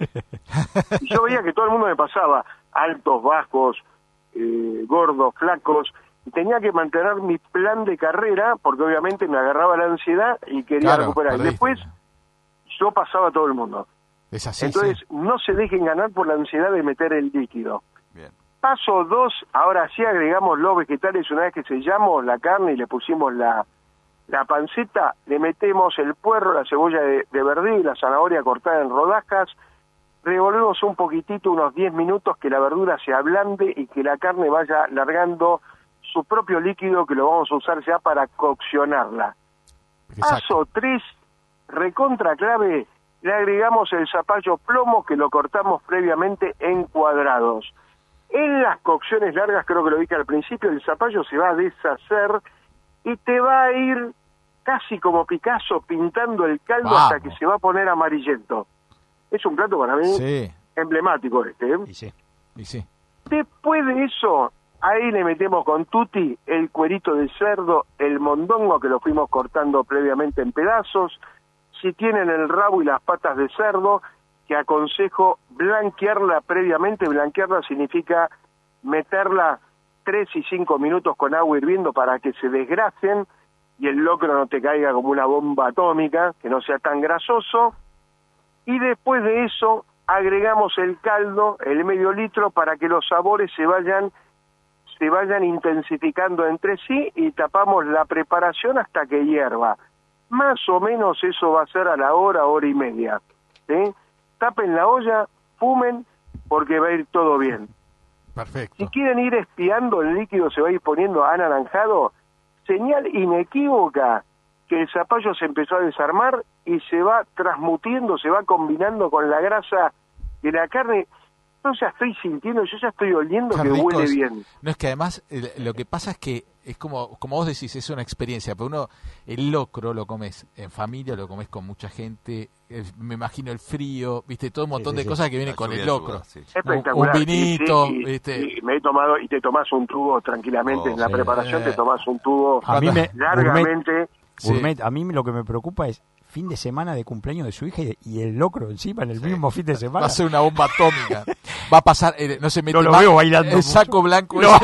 Y yo veía que todo el mundo me pasaba, altos, bajos, gordos, flacos, y tenía que mantener mi plan de carrera, porque obviamente me agarraba la ansiedad y quería recuperar. Y después yo pasaba a todo el mundo.
Es así.
Entonces,
sí.
no se dejen ganar por la ansiedad de meter el líquido.
Bien.
Paso 2, ahora sí agregamos los vegetales. Una vez que sellamos la carne y le pusimos la panceta, le metemos el puerro, la cebolla de verdeo y la zanahoria cortada en rodajas. Revolvemos un poquitito, unos 10 minutos, que la verdura se ablande y que la carne vaya largando su propio líquido, que lo vamos a usar ya para coccionarla.
Exacto.
Paso 3, recontra clave, le agregamos el zapallo plomo, que lo cortamos previamente en cuadrados. En las cocciones largas, creo que lo dije al principio, el zapallo se va a deshacer y te va a ir casi como Picasso pintando el caldo hasta que se va a poner amarillento. Es un plato para mí emblemático este, ¿eh?
Y sí.
Después de eso, ahí le metemos con tutti el cuerito de cerdo, el mondongo, que lo fuimos cortando previamente en pedazos. Si tienen el rabo y las patas de cerdo, que aconsejo blanquearla previamente. Blanquearla significa meterla 3 y 5 minutos con agua hirviendo para que se desgrasen y el locro no te caiga como una bomba atómica, que no sea tan grasoso. Y después de eso agregamos el caldo, el medio litro, para que los sabores se vayan intensificando entre sí, y tapamos la preparación hasta que hierva. Más o menos eso va a ser a la hora y media. ¿Sí? Tapen la olla, fumen, porque va a ir todo bien.
Perfecto.
Si quieren ir espiando, el líquido se va a ir poniendo anaranjado, señal inequívoca que el zapallo se empezó a desarmar y se va transmutiendo, se va combinando con la grasa de la carne. Yo ya estoy sintiendo, yo ya estoy oliendo que huele bien.
No, es que además lo que pasa es que es como vos decís, es una experiencia, pero uno, el locro lo comes en familia, lo comes con mucha gente, me imagino el frío, viste, todo un montón de cosas que viene con el locro.
Espectacular.
Un vinito,
y me he tomado, y te tomás un tubo tranquilamente, en la preparación te tomás un tubo
a mí
largamente.
Gourmet, a mí lo que me preocupa es fin de semana de cumpleaños de su hija y el locro encima en el mismo fin de semana.
Va a ser una bomba atómica. Va a pasar, no se mete
no lo veo bailando
el saco blanco.
No.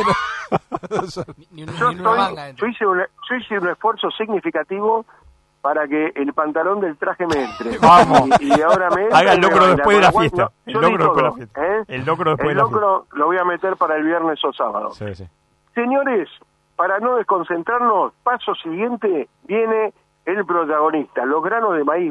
Yo hice un esfuerzo significativo para que el pantalón del traje me entre.
Vamos.
Y ahora me entra.
Haga el locro después de la fiesta.
El locro después de la fiesta.
El locro después de la fiesta.
Lo voy a meter para el viernes o sábado.
Sí.
Señores, para no desconcentrarnos, paso siguiente viene el protagonista, los granos de maíz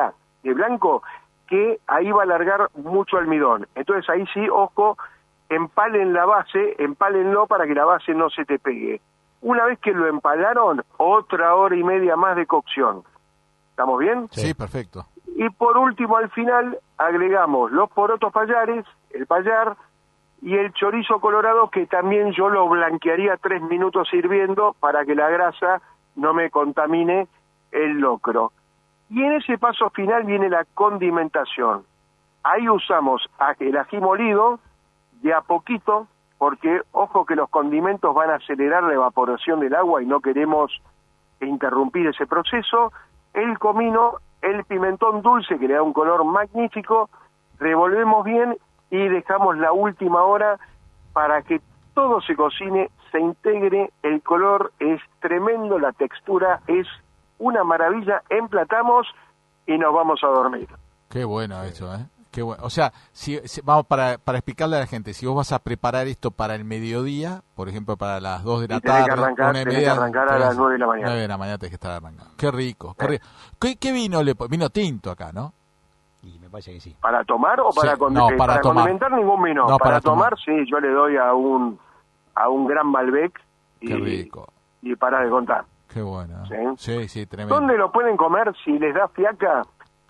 blanco, que ahí va a largar mucho almidón. Entonces ahí sí, ojo, empalen la base, empálenlo para que la base no se te pegue. Una vez que lo empalaron, otra hora y media más de cocción. ¿Estamos bien?
Sí, perfecto.
Y por último, al final, agregamos los porotos payares, el payar, y el chorizo colorado, que también yo lo blanquearía 3 minutos hirviendo para que la grasa no me contamine el locro. Y en ese paso final viene la condimentación. Ahí usamos el ají molido de a poquito, porque ojo que los condimentos van a acelerar la evaporación del agua y no queremos interrumpir ese proceso. El comino, el pimentón dulce, que le da un color magnífico, revolvemos bien y dejamos la última hora para que todo se cocine, se integre. El color es tremendo, la textura es una maravilla. Emplatamos y nos vamos a dormir.
Qué bueno eso, ¿eh? Qué bueno. O sea, si vamos para explicarle a la gente, si vos vas a preparar esto para el mediodía, por ejemplo, para las 2 de la tarde,
tenés que arrancar a las 9 de la mañana.
9 de la mañana tenés que estar arrancando. Qué rico, qué rico. ¿Qué vino le pones? Vino tinto acá, ¿no?
Y me parece que sí.
¿Para tomar o para condimentar?
No, para tomar.
Condimentar ningún vino.
No,
para tomar, sí, yo le doy a un gran Malbec.
Qué rico.
Y para de contar.
Qué bueno. Sí, tremendo.
¿Dónde lo pueden comer? Si les da fiaca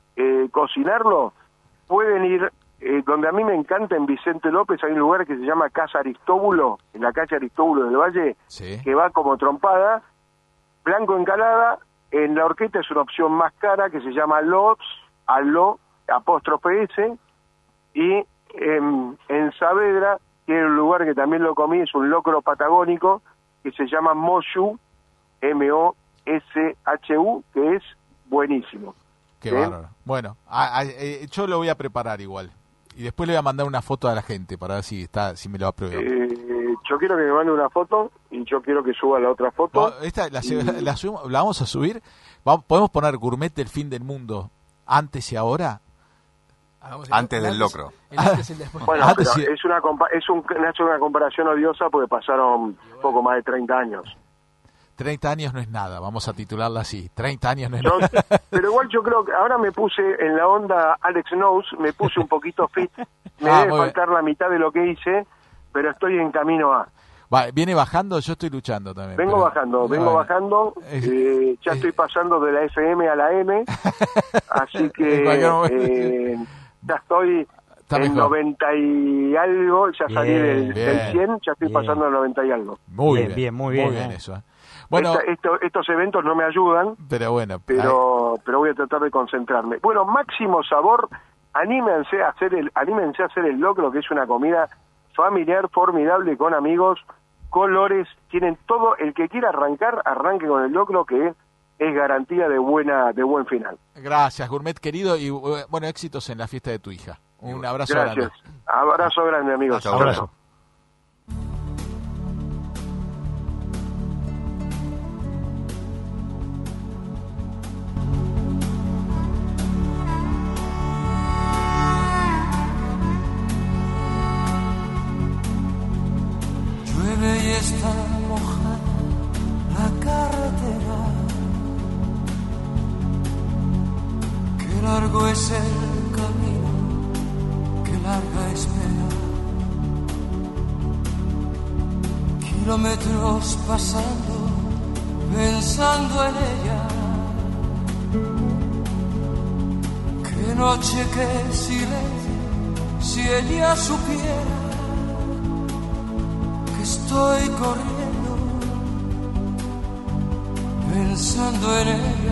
cocinarlo, pueden ir donde a mí me encanta, en Vicente López, hay un lugar que se llama Casa Aristóbulo, en la calle Aristóbulo del Valle, que va como trompada, blanco encalada. En la horqueta es una opción más cara que se llama Aló, apóstrofe S, y en Saavedra tiene un lugar que también lo comí, es un locro patagónico que se llama Moyu, SHU, que es buenísimo.
Qué
¿Sí?
bárbaro. Bueno, yo lo voy a preparar igual. Y después le voy a mandar una foto a la gente para ver si me lo aprueba.
Yo quiero que me mande una foto y yo quiero que suba la otra foto.
No, esta la vamos a subir. ¿Podemos poner Gourmet del fin del mundo antes y ahora?
Antes del locro.
El antes y el después.
Bueno,
Antes
pero
sí.
es una comparación odiosa porque pasaron un poco más de 30 años.
30 años no es nada, vamos a titularla así. 30 años no es
Yo-
nada.
pero igual yo creo que ahora me puse en la onda Alex Knows, me puse un poquito fit, me
Ah,
debe
muy
faltar la mitad de lo que hice, pero estoy en camino a.
Viene bajando, yo estoy luchando también.
Vengo
pero-
bajando,
Bueno,
ya estoy pasando de la FM a la M, así
En
que
cualquier momento.
ya estoy
Está
en
mejor.
90 y algo, ya salí
Bien,
del 100, ya estoy
bien.
pasando al 90 y algo.
Muy
Bien,
bien,
bien, muy bien,
eso. Bueno,
Estos eventos no me ayudan,
pero bueno.
pero voy a tratar de concentrarme. Bueno, Máximo Sabor, anímense a hacer el locro, que es una comida familiar formidable con amigos, colores, tienen todo. El que quiera arrancar, arranque con el locro, que es garantía de buen final.
Gracias, Gourmet querido, y bueno, éxitos en la fiesta de tu hija. Un abrazo
Gracias.
grande.
Abrazo grande, amigos.
Abrazo.
Abrazo.
Llueve y está mojada la carretera. Qué largo es el camino, qué larga espera. Kilómetros pasando, pensando en ella. Qué noche, qué silencio, si ella supiera que estoy corriendo, pensando en ella.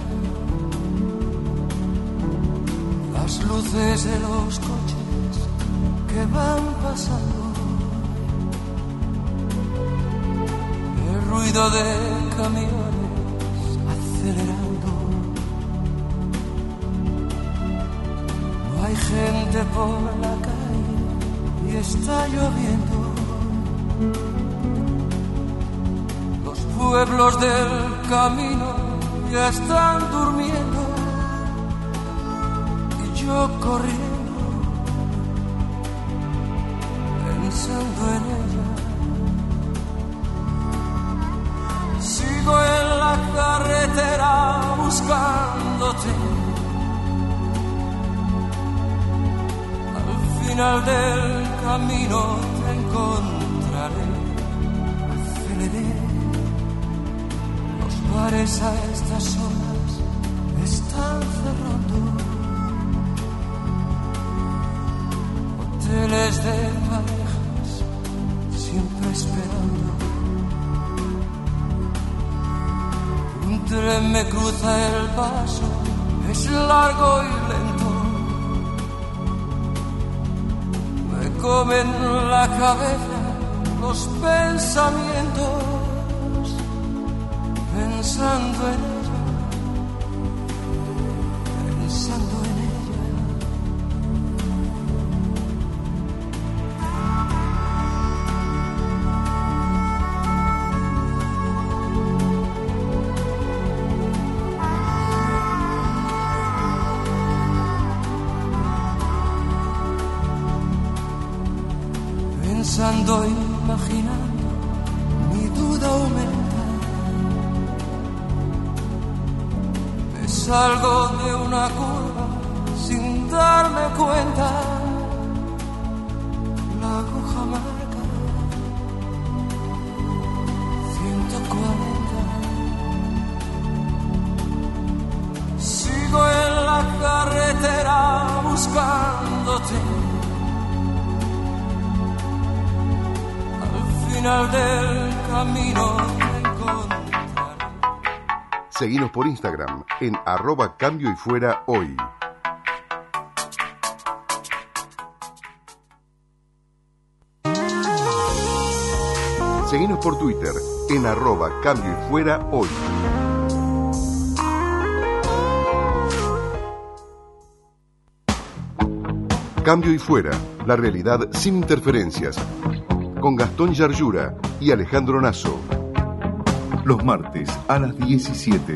Las luces de los coches que van pasando, el ruido de camiones acelerando. No hay gente por la calle y está lloviendo. Los pueblos del camino ya están durmiendo y yo corriendo, pensando en ella. Sigo en la carretera buscándote. Al final del camino te encontraré. Aceleré. Los bares a estas horas están cerrando. Hoteles de parejas siempre esperando. Un tren me cruza el paso, es largo y lento. Me comen la cabeza los pensamientos, pensando en ella, pensando en ella. Pensando, imaginando, mi duda aumenta. Me salgo de una curva sin darme cuenta. La aguja marca 140. Sigo en la carretera buscándote. Al final del camino te encontraré.
Seguinos por Instagram en @cambio y fuera hoy. Seguinos por Twitter en @cambio y fuera hoy. Cambio y Fuera, la realidad sin interferencias. Con Gastón Yarlura y Alejandro Nasso. Los martes a las 17.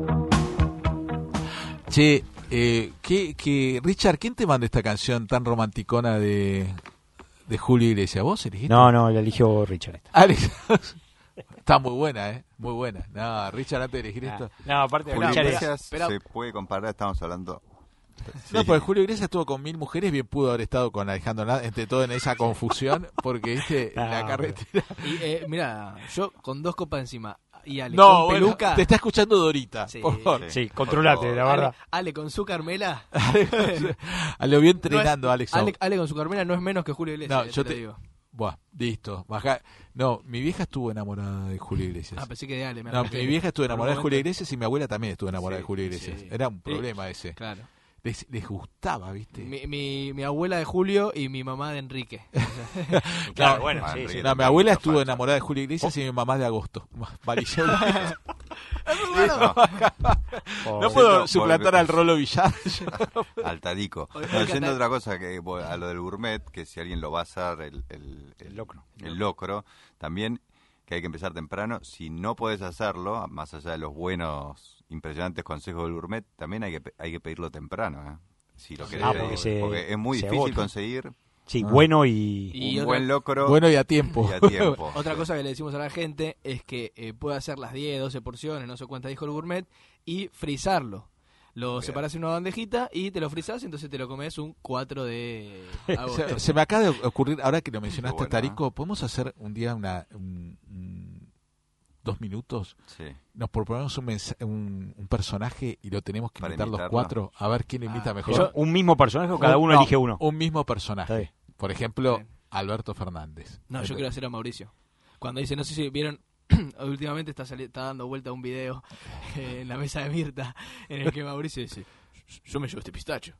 Che, Richard, ¿quién te manda esta canción tan romanticona de Julio Iglesias? ¿Vos elegiste?
No, la eligió Richard.
Alex. Está muy buena, muy buena. No, Richard, antes de elegir esto.
No, aparte de
Julio
Richard
Iglesias
Pero-
se puede comparar, estamos hablando...
No,
Sí.
porque Julio Iglesias estuvo con 1000 mujeres, bien pudo haber estado con Alejandro Nada, entre todo en esa confusión, porque viste la carretera.
Y mira, yo con 2 copas encima y Ale
No,
con
bueno,
peluca.
te está escuchando Dorita.
Sí.
Por favor.
Sí, controlate, la verdad.
Ale con su Carmela.
Lo vi entrenando,
No es-
Alex.
Ale con su Carmela no es menos que Julio Iglesias.
No, yo
te
te
digo.
Buah, listo. Baja. No, mi vieja estuvo enamorada de Julio Iglesias.
Ah, pensé que de Ale. me
No,
arranqué.
mi vieja estuvo enamorada de
Por un
Julio
momento.
Iglesias y mi abuela también estuvo enamorada
Sí,
de Julio Iglesias.
sí.
Era un problema ese.
Claro.
Les gustaba, ¿viste?
Mi abuela de Julio y mi mamá de Enrique.
Claro, bueno,
Ah,
sí,
Enrique
sí.
No, mi abuela estuvo enamorada de Julio Iglesias y mi mamá de Agosto. Varillero. No puedo
No,
suplantar al Rolo Villar.
Al Tarico.
Hoy-
No,
hoy
yendo
canta-
a otra cosa, que a lo del gourmet, que si alguien lo va a hacer, el
locro.
el locro, también que hay que empezar temprano. Si no podés hacerlo, más allá de los buenos, impresionantes consejos del gourmet, también hay que pedirlo temprano. Si lo querés
porque
pedir, porque es muy
se
difícil
agota.
conseguir
Sí, bueno y...
Y
un
otra-
buen locro
Bueno, y a tiempo.
y a tiempo.
Otra cosa que le decimos a la gente es que puede hacer las 10, 12 porciones, no sé cuántas dijo el gourmet, y frizarlo. Lo
Bien.
separás en una bandejita y te lo frizás, entonces te lo comes un 4 de agosto.
Se me acaba de ocurrir, ahora que lo mencionaste,
Qué bueno,
Tarico, ¿podemos hacer un día 2 minutos?
Sí.
Nos proponemos un personaje y lo tenemos que
Para
imitar los
imitarlo.
4, a ver quién lo imita mejor.
yo-
¿Un mismo personaje o cada uno
No,
elige uno?
Un mismo
Está
personaje.
bien.
Por ejemplo,
Bien.
Alberto Fernández.
No, yo quiero hacer a Mauricio. Cuando dice, no sé si vieron, últimamente está dando vuelta un video en la mesa de Mirta en el que Mauricio dice, yo me llevo este pistacho.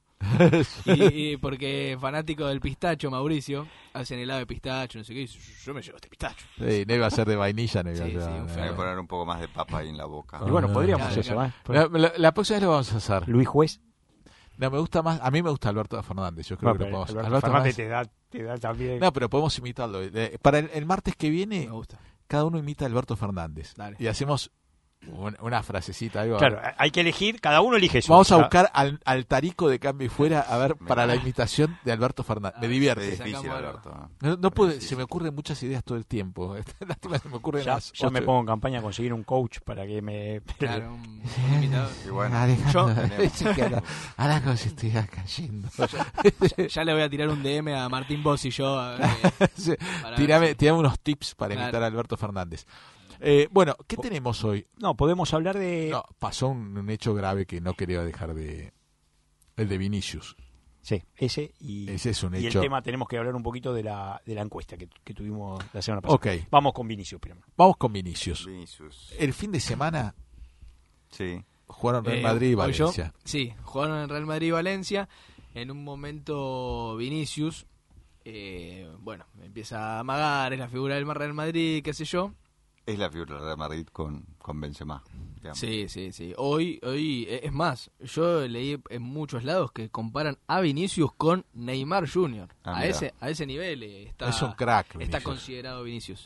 y porque fanático del pistacho, Mauricio, hacen helado de pistacho, no sé qué, y dice, yo me llevo este pistacho.
Sí, no iba a ser de vainilla, no iba
Sí,
a ser.
sí, un
no,
Hay que
no.
poner un poco más de papa ahí en la boca.
Y bueno,
Ah,
podríamos
claro,
eso,
claro.
¿eh?
La próxima vez lo vamos a hacer.
Luis Juez.
No, me gusta más, a mí me gusta Alberto Fernández, yo creo
No,
que
pero
lo podemos.
Alberto Fernández
Fernández-
te da también...
No, pero podemos imitarlo. Para el martes que viene,
Me gusta.
cada uno imita a Alberto Fernández.
Dale.
Y hacemos una frasecita. Algo,
Claro, hay que elegir, cada uno elige eso.
Vamos a
O sea,
buscar al Tarico de Cambio y Fuera a ver para la imitación de Alberto Fernández. Me
Es
divierte.
difícil,
Sacamos algo.
Alberto.
No puede,
difícil.
se me ocurren muchas ideas todo el tiempo. Lástima, se me ocurren
Ya,
las
ya me
ocho.
pongo en campaña a conseguir un coach para que me...
Claro, un imitador.
Y bueno,
Alejandro,
tenemos.
sí que ahora como se estoy cayendo.
Ya le voy a tirar un DM a Martín Boss y yo. A ver
Sí,
para
Tirame unos tips para
Claro.
imitar a Alberto Fernández. Bueno, ¿qué tenemos hoy?
No, podemos hablar de...
No, pasó un hecho grave que no quería dejar de... El de Vinicius.
Sí, ese y,
Ese es un
y
hecho.
el tema tenemos que hablar un poquito de la encuesta que tuvimos la semana pasada.
Ok,
Vamos con Vinicius primero.
vamos con Vinicius.
Vinicius.
El fin de semana
Sí.
jugaron Real Madrid y
hoy yo-
Valencia.
Sí, jugaron en Real Madrid y Valencia. En un momento Vinicius, bueno, empieza a amagar, es la figura del Real Madrid, qué sé yo.
Es la figura del Real Madrid con Benzema. digamos.
Sí, sí, sí. Hoy, es más, yo leí en muchos lados que comparan a Vinicius con Neymar Jr.
Ah,
a
mira.
ese nivel está,
Es un crack,
está
Vinicius.
considerado Vinicius.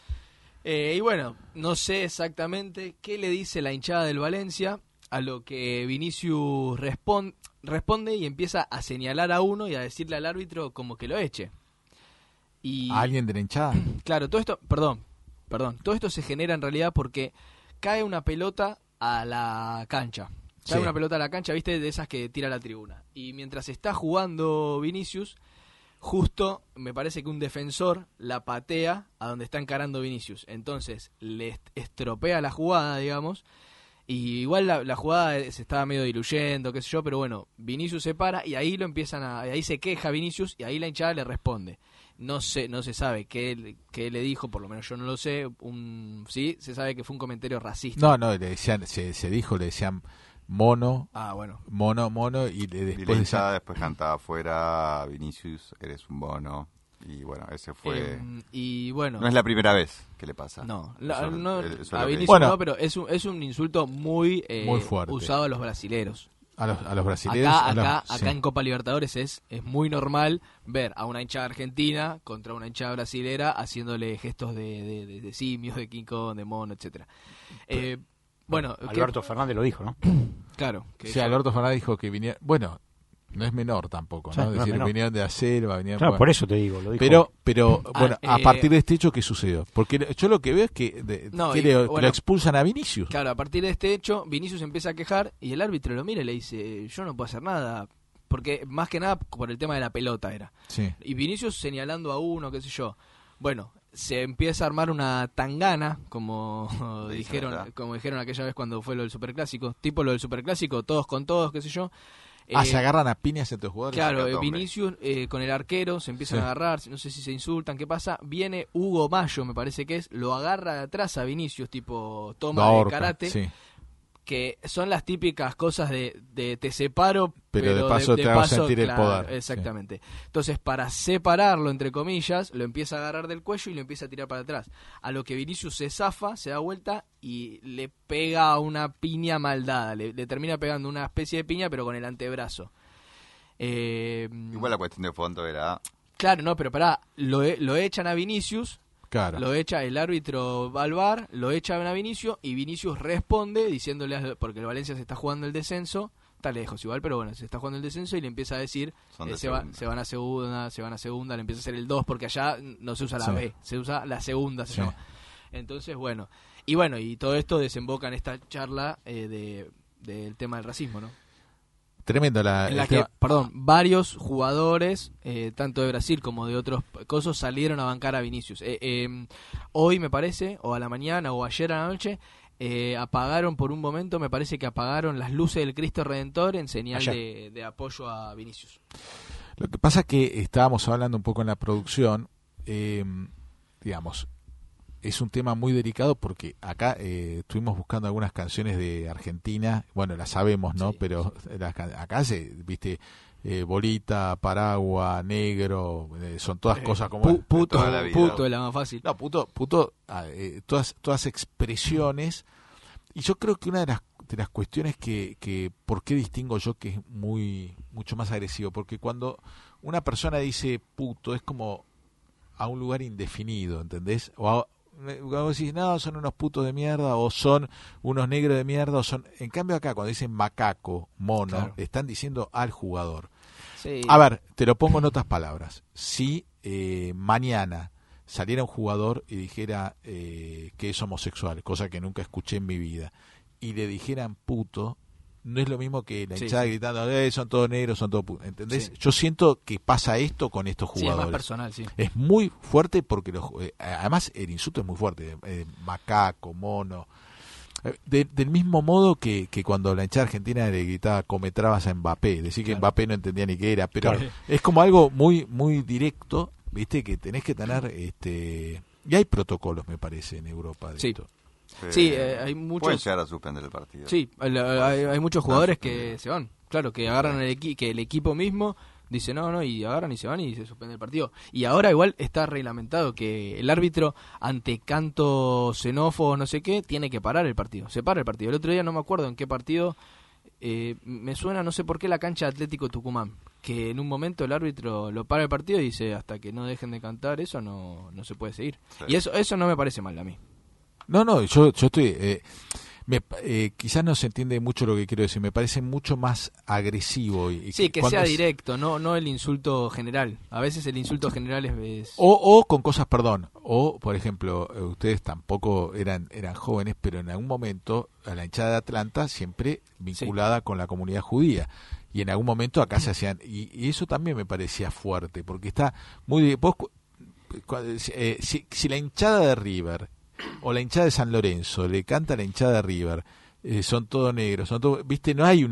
Y bueno, no sé exactamente qué le dice la hinchada del Valencia, a lo que Vinicius responde y empieza a señalar a uno y a decirle al árbitro como que lo eche. Y
¿A alguien de la hinchada?
claro, todo esto, perdón, todo esto se genera en realidad porque cae una pelota a la cancha. Cae
Sí.
una pelota a la cancha, viste, de esas que tira la tribuna. Y mientras está jugando Vinicius, justo me parece que un defensor la patea a donde está encarando Vinicius. Entonces le estropea la jugada, digamos. Y igual la jugada se estaba medio diluyendo, qué sé yo, pero bueno, Vinicius se para y ahí lo empiezan y ahí se queja Vinicius y ahí la hinchada le responde. No se sabe qué le dijo, por lo menos yo no lo sé. Sí, se sabe que fue un comentario racista.
No, le decían, se dijo, le decían mono,
Ah, bueno.
mono, y
Y la
después
hinchada
decían,
después cantaba afuera, Vinicius, eres un bono. Y bueno, ese fue...
Y bueno.
no es la primera vez que le pasa.
No,
Eso-
no,
eso es
a
lo que-
Vinicius
Bueno.
no, pero es un insulto muy,
Muy fuerte.
usado a los brasileros.
A los brasileños.
Acá en Copa Libertadores es muy normal ver a una hinchada argentina contra una hinchada brasilera haciéndole gestos de simios, de King Kong, de mono, etcétera. Bueno,
Alberto Fernández lo dijo, ¿no?
Claro.
Sí, Alberto Fernández dijo que vinía... Bueno, no es menor tampoco, ¿no? Es decir, vinieron de la selva, vinieron...
Claro,
bueno.
por eso te digo, lo dijo.
Pero bueno, a partir de este hecho, ¿qué sucedió? Porque yo lo que veo es que, lo expulsan a Vinicius.
Claro, a partir de este hecho, Vinicius empieza a quejar y el árbitro lo mira y le dice, yo no puedo hacer nada, porque más que nada por el tema de la pelota era.
Sí.
Y Vinicius señalando a uno, qué sé yo. Bueno, se empieza a armar una tangana, como dijeron aquella vez cuando fue lo del Superclásico, tipo lo del Superclásico, todos con todos, qué sé yo.
Se agarran a piñas entre los jugadores.
Claro, Vinicius con el arquero se empiezan a agarrar, no sé si se insultan, ¿qué pasa? Viene Hugo Mayo, me parece que es, lo agarra de atrás a Vinicius, tipo toma de karate, sí. Que son las típicas cosas de te separo, pero de paso te hago sentir el poder. Exactamente. Sí. Entonces, para separarlo, entre comillas, lo empieza a agarrar del cuello y lo empieza a tirar para atrás. A lo que Vinicius se zafa, se da vuelta y le pega una piña maldada. Le termina pegando una especie de piña, pero con el antebrazo.
Igual la cuestión de fondo era...
Claro, no, pero pará, lo echan a Vinicius...
Claro.
Lo echa el árbitro va al VAR, lo echa a Vinicius y Vinicius responde diciéndole, porque el Valencia se está jugando el descenso, está lejos igual, pero bueno, se está jugando el descenso y le empieza a decir, se van a segunda, le empieza a hacer el 2 porque allá no se usa la B, se usa la segunda, se llama. Entonces, bueno, y todo esto desemboca en esta charla del tema del racismo, ¿no?
Tremendo
varios jugadores, tanto de Brasil como de otros cosos, salieron a bancar a Vinicius. Hoy me parece, o a la mañana, o ayer a la noche, apagaron por un momento, me parece que apagaron las luces del Cristo Redentor en señal de apoyo a Vinicius.
Lo que pasa es que estábamos hablando un poco en la producción, digamos, es un tema muy delicado porque acá estuvimos buscando algunas canciones de Argentina, bueno, las sabemos, ¿no? Sí, pero acá viste, bolita, paraguas, negro, son todas cosas como...
Puto es la más fácil.
No, puto, todas expresiones. Y yo creo que una de las cuestiones que ¿por qué distingo yo que es mucho más agresivo? Porque cuando una persona dice puto es como a un lugar indefinido, ¿entendés? O vos decís, no, son unos putos de mierda, o son unos negros de mierda, o son... En cambio acá, cuando dicen macaco, mono, claro, están diciendo al jugador. Sí. A ver, te lo pongo en otras palabras. Si mañana saliera un jugador y dijera que es homosexual, cosa que nunca escuché en mi vida, y le dijeran puto, no es lo mismo que la hinchada gritando, son todos negros, son todos putos, ¿entendés? Sí. Yo siento que pasa esto con estos jugadores.
Sí, es más personal, sí.
Es muy fuerte porque además el insulto es muy fuerte, macaco, mono. Del mismo modo que cuando la hinchada argentina le gritaba cometrabas a Mbappé, decir que Mbappé no entendía ni qué era, pero es como algo muy muy directo, ¿viste? Que tenés que tener y hay protocolos, me parece, en Europa de esto.
Sí, hay muchos...
Pueden llegar a suspender el partido.
Sí, hay muchos jugadores que se van. Claro, que agarran que el equipo mismo dice no, y agarran y se van y se suspende el partido. Y ahora igual está reglamentado que el árbitro, ante canto xenófobo no sé qué, tiene que parar el partido. Se para el partido. El otro día no me acuerdo en qué partido, me suena, no sé por qué, la cancha de Atlético Tucumán, que en un momento el árbitro lo para el partido y dice, hasta que no dejen de cantar eso no se puede seguir. Sí. Y eso no me parece mal a mí.
No, yo estoy... quizás no se entiende mucho lo que quiero decir. Me parece mucho más agresivo.
Sí, que sea directo, no el insulto general. A veces el insulto general es...
O con cosas, perdón. O, por ejemplo, ustedes tampoco eran jóvenes, pero en algún momento a la hinchada de Atlanta siempre vinculada con la comunidad judía. Y en algún momento acá se hacían... Y eso también me parecía fuerte, porque está muy... Si la hinchada de River... o la hinchada de San Lorenzo le canta a la hinchada de River, son todos negros, viste, no hay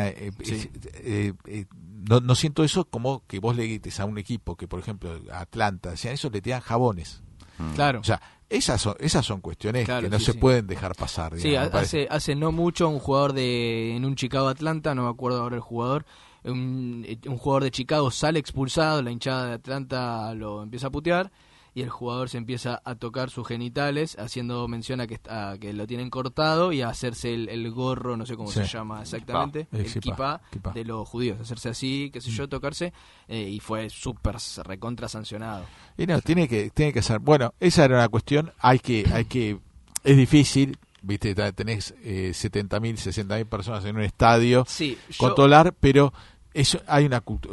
no siento eso como que vos le grites a un equipo que, por ejemplo, Atlanta, decían eso, le tiran jabones.
Claro.
O sea, esas son cuestiones que no se pueden dejar pasar, digamos,
sí, hace no mucho un jugador en un Chicago Atlanta, no me acuerdo ahora el jugador, un jugador de Chicago sale expulsado, la hinchada de Atlanta lo empieza a putear. y el jugador se empieza a tocar sus genitales, haciendo mención a que lo tienen cortado y a hacerse el gorro, no sé cómo se llama exactamente, el kipá de los judíos, hacerse así, qué sé yo, tocarse, y fue súper recontra sancionado.
Y no, tiene que ser. Bueno, esa era una cuestión, es difícil, viste, tenés 70.000, 60.000 personas en un estadio,
sí,
controlar, pero eso hay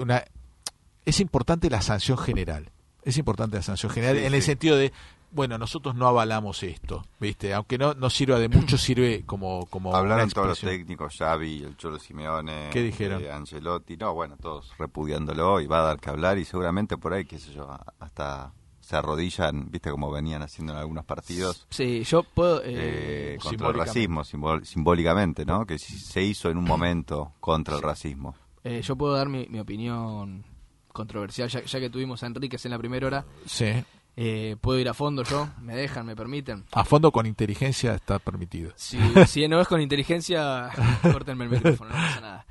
es importante la sanción general. Es importante la sanción general en el sentido de, bueno, nosotros no avalamos esto, ¿viste? Aunque no sirva de mucho, sirve como
hablaron todos los técnicos, Xavi, el Cholo Simeone,
¿qué dijeron?
Ancelotti, todos repudiándolo, y va a dar que hablar, y seguramente por ahí, qué sé yo, hasta se arrodillan, ¿viste? Como venían haciendo en algunos partidos.
Sí, yo puedo...
contra el racismo, simbólicamente, ¿no? Que se hizo en un momento contra el racismo.
Yo puedo dar mi opinión controversial, ya que tuvimos a Enríquez en la primera hora.
Sí.
¿Puedo ir a fondo yo? ¿Me dejan? ¿Me permiten?
A fondo con inteligencia está permitido.
Si no es con inteligencia, córtenme el micrófono, no pasa nada.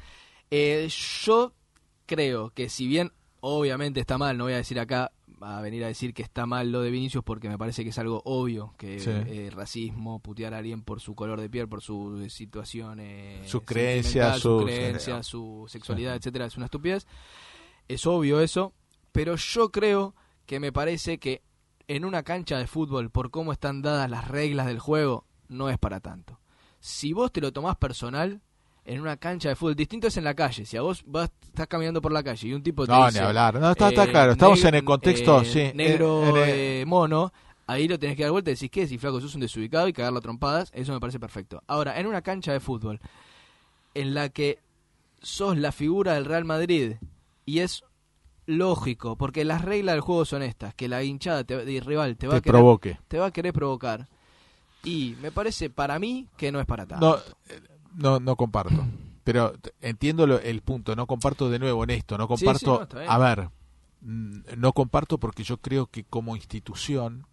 Yo creo que si bien obviamente está mal, no voy a decir acá, a venir a decir que está mal lo de Vinicius, porque me parece que es algo obvio, que racismo, putear a alguien por su color de piel, por su situación,
sus creencias,
su sexualidad, etcétera, es una estupidez. Es obvio eso, pero yo creo que me parece que en una cancha de fútbol, por cómo están dadas las reglas del juego, no es para tanto. Si vos te lo tomás personal, en una cancha de fútbol, distinto es en la calle. Si a vos estás caminando por la calle y un tipo te dice...
No, ni hablar. No, está claro. Estamos en el contexto, sí.
Negro, mono, ahí lo tenés que dar vuelta y decís, ¿qué? Si flaco, sos un desubicado y cagarlo a trompadas, eso me parece perfecto. Ahora, en una cancha de fútbol, en la que sos la figura del Real Madrid... Y es lógico, porque las reglas del juego son estas, que la hinchada de rival te va a querer provocar. Y me parece, para mí, que no es para tanto.
No comparto. Pero entiendo el punto, no comparto de nuevo en esto, no comparto...
está bien.
A ver, no comparto porque yo creo que como institución,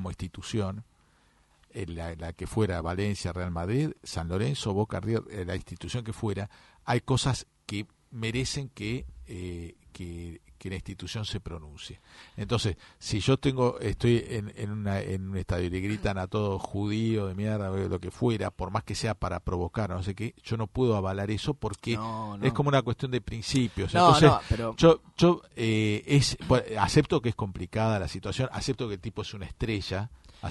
la que fuera Valencia, Real Madrid, San Lorenzo, Boca, River, la institución que fuera, hay cosas que merecen que la institución se pronuncie. Entonces, si yo estoy en un estadio y le gritan a todos judío de mierda, lo que fuera, por más que sea para provocar, no sé qué, yo no puedo avalar eso porque es como una cuestión de principios. Entonces,
pero...
yo acepto que es complicada la situación, acepto que el tipo es una estrella,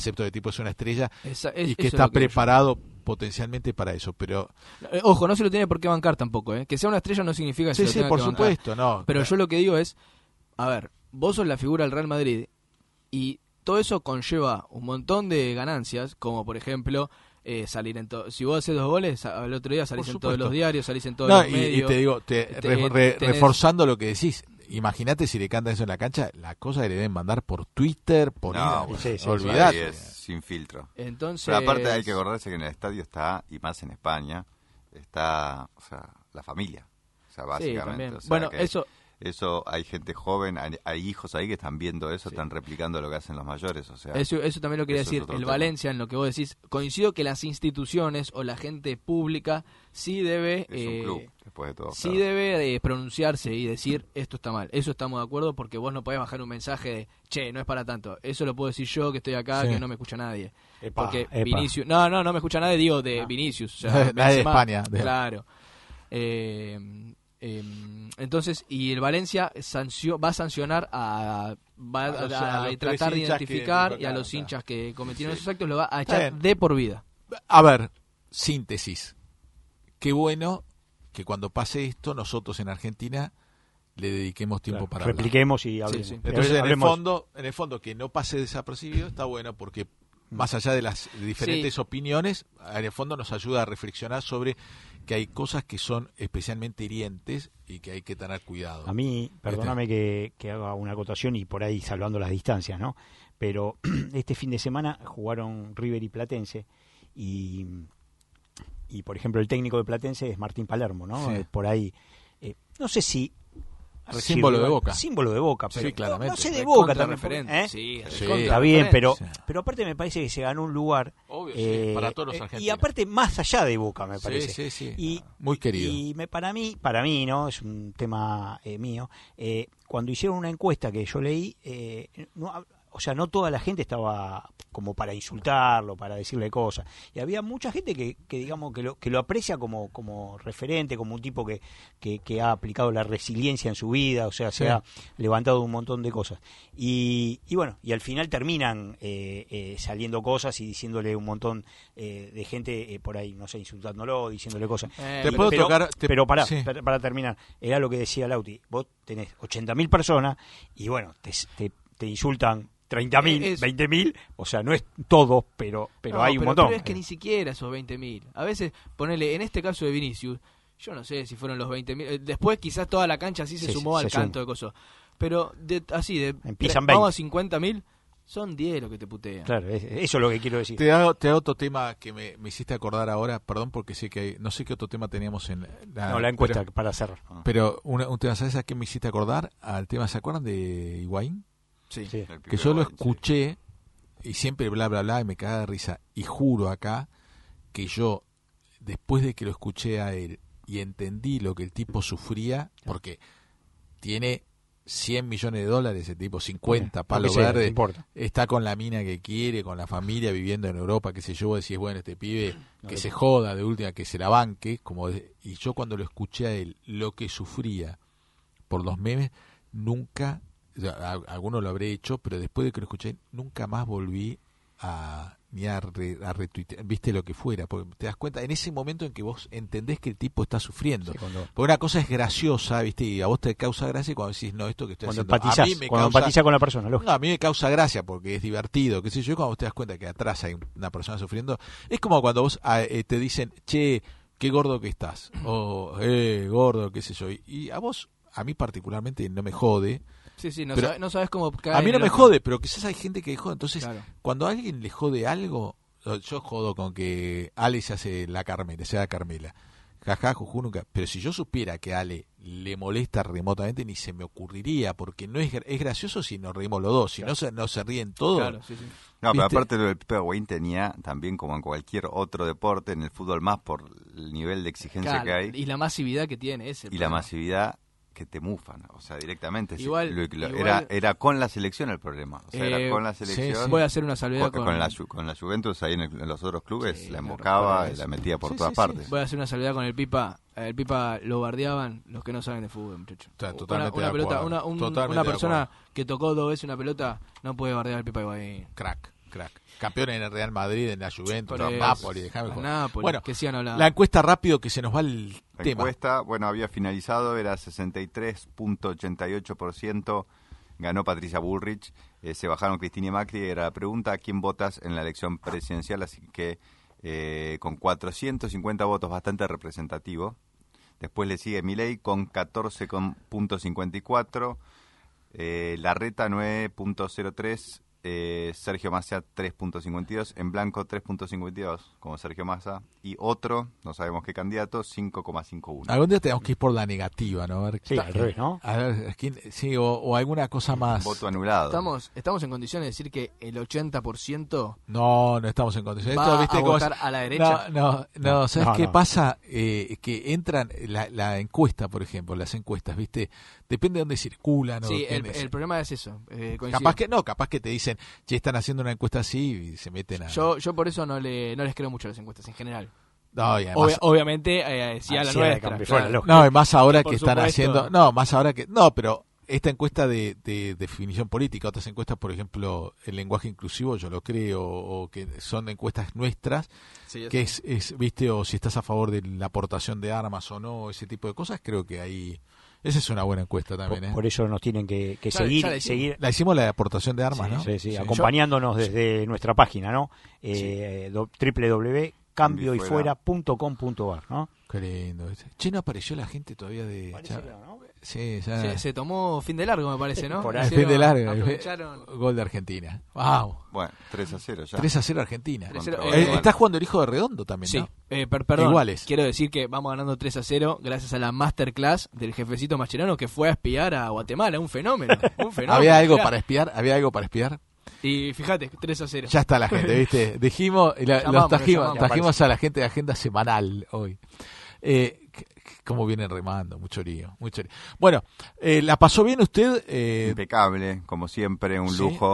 y que está preparado potencialmente para eso, pero
ojo, no se lo tiene por qué bancar tampoco, que sea una estrella no significa que se lo tenga
por
que
supuesto,
bancar.
No.
Pero yo lo que digo es, a ver, vos sos la figura del Real Madrid y todo eso conlleva un montón de ganancias, como por ejemplo salir en si vos haces 2 goles, al otro día salís en todos los diarios, salís en todos los medios.
Y te digo, reforzando lo que decís, imagínate si le cantan eso en la cancha, la cosa que le deben mandar por Twitter, por olvidate.
Es sin filtro.
Entonces,
pero aparte hay que acordarse que en el estadio está, y más en España, está, la familia. Básicamente.
Bueno,
eso hay gente joven, hay hijos ahí que están viendo eso, están replicando lo que hacen los mayores,
eso también lo quería decir. El Valencia, en lo que vos decís, coincido que las instituciones o la gente pública sí debe
es un club, después de todo,
sí debe pronunciarse y decir esto está mal. Eso estamos de acuerdo, porque vos no podés bajar un mensaje de che, no es para tanto. Eso lo puedo decir yo que estoy acá, que no me escucha nadie. Porque Vinicius, no me escucha nadie, digo de Vinicius,
nadie de España,
claro. Entonces, y el Valencia va a sancionar a tratar de identificar y a los hinchas que cometieron esos actos lo va a echar de por vida.
A ver, síntesis. Qué bueno que cuando pase esto nosotros en Argentina le dediquemos tiempo para
repliquemos y hablemos.
Entonces, en el fondo que no pase desapercibido está bueno, porque más allá de las diferentes opiniones, en el fondo nos ayuda a reflexionar sobre que hay cosas que son especialmente hirientes y que hay que tener cuidado.
A mí, perdóname que haga una acotación y por ahí salvando las distancias, ¿no? Pero este fin de semana jugaron River y Platense y por ejemplo el técnico de Platense es Martín Palermo, ¿no?
Sí.
Por ahí, no sé si...
Símbolo de Boca.
Símbolo de Boca, pero
sí, claramente.
No sé de Boca también.
Referente.
Sí,
sí,
está bien, pero aparte me parece que se ganó un lugar.
Obvio, para todos los argentinos.
Y aparte más allá de Boca, me parece.
Sí.
Y,
muy querido.
Y para mí, ¿no? Es un tema mío. Cuando hicieron una encuesta que yo leí, o sea, no toda la gente estaba como para insultarlo, para decirle cosas. Y había mucha gente que digamos, que lo aprecia como referente, como un tipo que ha aplicado la resiliencia en su vida, o sea, se ha levantado un montón de cosas. Y bueno, y al final terminan saliendo cosas y diciéndole un montón de gente por ahí, no sé, insultándolo, diciéndole cosas. Pero para terminar, era lo que decía Lauti, vos tenés 80.000 personas y bueno, te insultan 30.000, 20.000, o sea, no es todo, pero hay un montón.
Pero es que ni siquiera esos 20.000. A veces, ponele, en este caso de Vinicius, yo no sé si fueron los 20.000. Después quizás toda la cancha así se sumó al canto de coso. Pero
empiezan
vamos a 50.000, son 10 los que te putean.
Claro, eso es lo que quiero decir.
Te hago otro tema que me hiciste acordar ahora, perdón, porque sé que no sé qué otro tema teníamos en
la encuesta para hacer.
Pero un tema, ¿sabes a qué me hiciste acordar? Al tema, ¿se acuerdan de Higuaín?
Sí.
Que yo lo escuché y siempre bla bla bla y me cagaba de risa, y juro acá que yo después de que lo escuché a él y entendí lo que el tipo sufría, porque tiene 100 millones de dólares el tipo, 50, palo verde, está con la mina que quiere, con la familia, viviendo en Europa, qué sé yo, vos decís, bueno, este pibe que se joda, de última que se la banque, y yo cuando lo escuché a él, lo que sufría por los memes, nunca, algunos lo habré hecho, pero después de que lo escuché, nunca más volví a retuitear, viste, lo que fuera, porque te das cuenta en ese momento en que vos entendés que el tipo está sufriendo, porque una cosa es graciosa, viste, y a vos te causa gracia cuando decís, no, esto que estoy haciendo,
cuando empatizás con la persona, lógico.
No, a mí me causa gracia porque es divertido, qué sé yo, cuando vos te das cuenta que atrás hay una persona sufriendo, es como cuando vos te dicen, che, qué gordo que estás, o gordo, qué sé yo, y a mí particularmente no me jode.
Sí, no sabes cómo cae.
A mí no me jode, pero quizás hay gente que jode. Entonces, cuando a alguien le jode algo, yo jodo con que Ale se hace la Carmela. Jaja, juju, nunca. Pero si yo supiera que Ale le molesta remotamente, ni se me ocurriría, porque no es gracioso si nos reímos los dos. Si no se ríen todos.
Claro, sí.
No, pero aparte lo del Pipa Higuaín tenía también, como en cualquier otro deporte, en el fútbol más por el nivel de exigencia que hay.
Y la masividad que tiene
la masividad que te mufan, o sea, directamente.
Igual,
era con la selección el problema. O sea, era con la selección.
Voy a hacer una salvedad
con la Juventus ahí en los otros clubes, la embocaba y la metía por todas partes.
Voy a hacer una salvedad con el Pipa. El Pipa lo bardeaban los que no saben de fútbol, muchachos. Una persona que tocó 2 veces una pelota no puede bardear al Pipa Higuaín.
Crack. Campeón en el Real Madrid, en la Juventus, en Napoli.
Bueno, que sigan hablando.
La encuesta rápido que se nos va el tema.
La encuesta, había finalizado, era 63.88%, ganó Patricia Bullrich, se bajaron Cristina y Macri, era la pregunta, ¿a quién votas en la elección presidencial? Así que con 450 votos, bastante representativo. Después le sigue Milei con 14.54, Larreta 9.03, Sergio Massa 3.52, en blanco 3.52 como Sergio Massa, y otro, no sabemos qué candidato, 5.51.
Algún día tenemos que ir por la negativa, ¿no? A ver,
al revés, ¿no?
A ver, sí, o alguna cosa más.
Voto anulado.
Estamos en condiciones de decir que el 80%
no estamos en condiciones.
Va a votar a la derecha.
No, ¿sabes qué pasa? Que entran, la encuesta, por ejemplo, las encuestas, ¿viste? Depende de dónde circulan.
Sí, el problema es eso.
Capaz que te dicen, che, están haciendo una encuesta así y se meten a...
Yo por eso no les creo mucho a las encuestas en general.
No, y además,
obviamente, sí a la nuestra. Claro.
No, y más ahora que están
supuesto.
haciendo... No, más ahora que... No, pero esta encuesta de definición política, otras encuestas, por ejemplo, el lenguaje inclusivo, yo lo creo, o que son encuestas nuestras, que es, viste, o si estás a favor de la aportación de armas o no, ese tipo de cosas, creo que ahí... Esa es una buena encuesta también.
Por eso nos tienen que seguir.
La hicimos la de aportación de armas, ¿no?
Sí, acompañándonos desde nuestra página, ¿no? www.cambioyfuera.com.ar, ¿no?
Qué lindo. Che, no apareció la gente todavía de...
¿no?
Sí, ya...
Se tomó fin de largo, me parece, ¿no?
Por ahí. Fin de largo. Gol de Argentina. Wow.
Bueno, 3-0 ya.
3-0 Argentina.
3-0,
está jugando el hijo de Redondo también,
sí,
¿no?
Perdón,
iguales.
Quiero decir que vamos ganando 3-0 gracias a la masterclass del jefecito Mascherano que fue a espiar a Guatemala. Un fenómeno.
¿Había algo para espiar?
Y fíjate, 3-0.
Ya está la gente, ¿viste? Dijimos, trajimos a la gente de agenda semanal hoy. Cómo vienen remando, mucho lío. Bueno, ¿la pasó bien usted?
Impecable, como siempre, un lujo.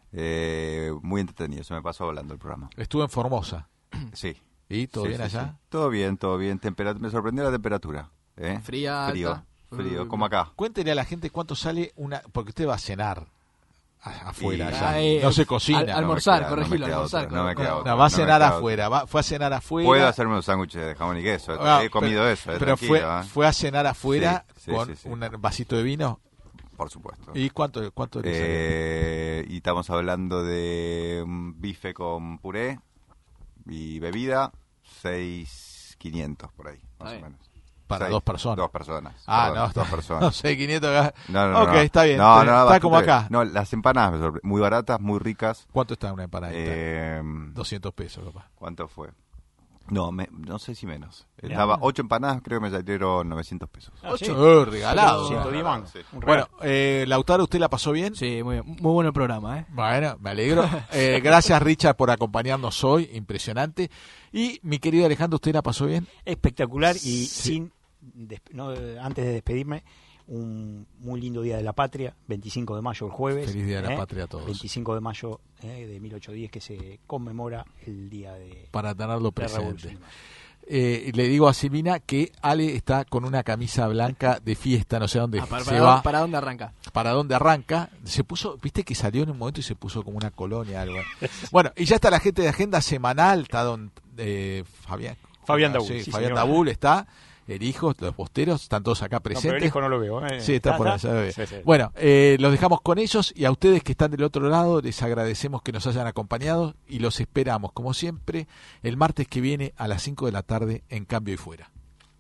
Muy entretenido, se me pasó volando el programa.
Estuve en Formosa.
Sí.
¿Y todo
Sí,
bien
sí,
allá?
sí. Todo bien. Me sorprendió la temperatura.
Fría,
Frío,
alta.
frío, como acá.
Cuéntele a la gente cuánto sale una... Porque usted va a cenar afuera
Y-
allá. No se cocina.
almorzar,
no me
corregilo,
queda
almorzar.
otra, no me queda otra.
No, va a
No me
cenar
queda
afuera. Fue a cenar afuera.
Puedo hacerme unos sándwiches de jamón y queso.
Ah,
He comido eso,
pero
tranquilo.
fue a cenar afuera
Sí,
con
sí, sí.
un vasito de vino.
Por supuesto.
¿Y cuánto le salió?
Y estamos hablando de un bife con puré y bebida, 6.500 por ahí, más
Está
o
bien.
menos.
Para 2 personas.
2 personas.
Ah,
Perdón,
no,
dos personas.
No sé, 500 acá.
No,
Ok, está bien.
No,
está
bastante
como acá.
bien. No, las empanadas me muy baratas, muy ricas.
¿Cuánto está una empanadita?
200
pesos, capaz.
¿Cuánto fue? No, no sé si menos.
Mirá.
Estaba 8 empanadas, creo que me salieron 900 pesos.
Ah, sí.
Regalado.
110 mangos.
Sí.
Un regalo.
Bueno, Lautaro, ¿usted la pasó bien?
Sí, muy bueno el programa, ¿eh?
Bueno, me alegro. Gracias, Richard, por acompañarnos hoy. Impresionante. Y mi querido Alejandro, ¿usted la pasó bien?
Espectacular y
Sí.
antes de despedirme, un muy lindo Día de la Patria, 25 de mayo el jueves.
Feliz Día de la Patria a todos.
25 de mayo de 1810 que se conmemora el día de
Para tenerlo
la
presente.
Revolución de Mayo.
Le digo a Silvina que Ale está con una camisa blanca de fiesta, no sé dónde
¿Para
se va,
para dónde arranca?
para dónde arranca. Se puso, viste que salió en un momento y se puso como una colonia, algo. Bueno, y ya está la gente de Agenda Semanal, está Fabián Dabul.
sí,
Fabián
señor.
Dabul está, el hijo, los posteros, están todos acá
No, pero
presentes.
el hijo no lo veo.
Sí, está por ahí, se ve.
Sí, sí.
Bueno, los dejamos con ellos y a ustedes que están del otro lado les agradecemos que nos hayan acompañado y los esperamos, como siempre, el martes que viene a las 5 de la tarde en Cambio y Fuera.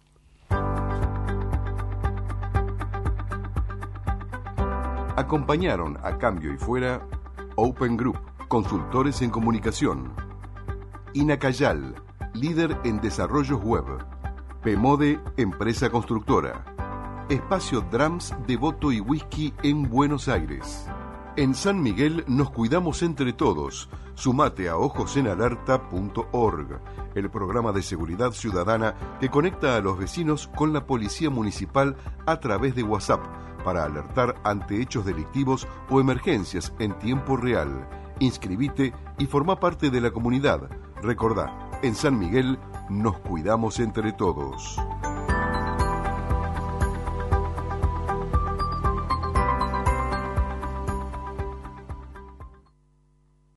Acompañaron a Cambio y Fuera Open Group, consultores en comunicación. Inacayal, líder en desarrollos web. Pemode, empresa constructora. Espacio Drums de Voto y Whisky en Buenos Aires. En San Miguel nos cuidamos entre todos. Sumate a ojosenalerta.org, el programa de seguridad ciudadana que conecta a los vecinos con la policía municipal a través de WhatsApp para alertar ante hechos delictivos o emergencias en tiempo real. Inscribite y forma parte de la comunidad. Recordá, en San Miguel nos cuidamos entre todos.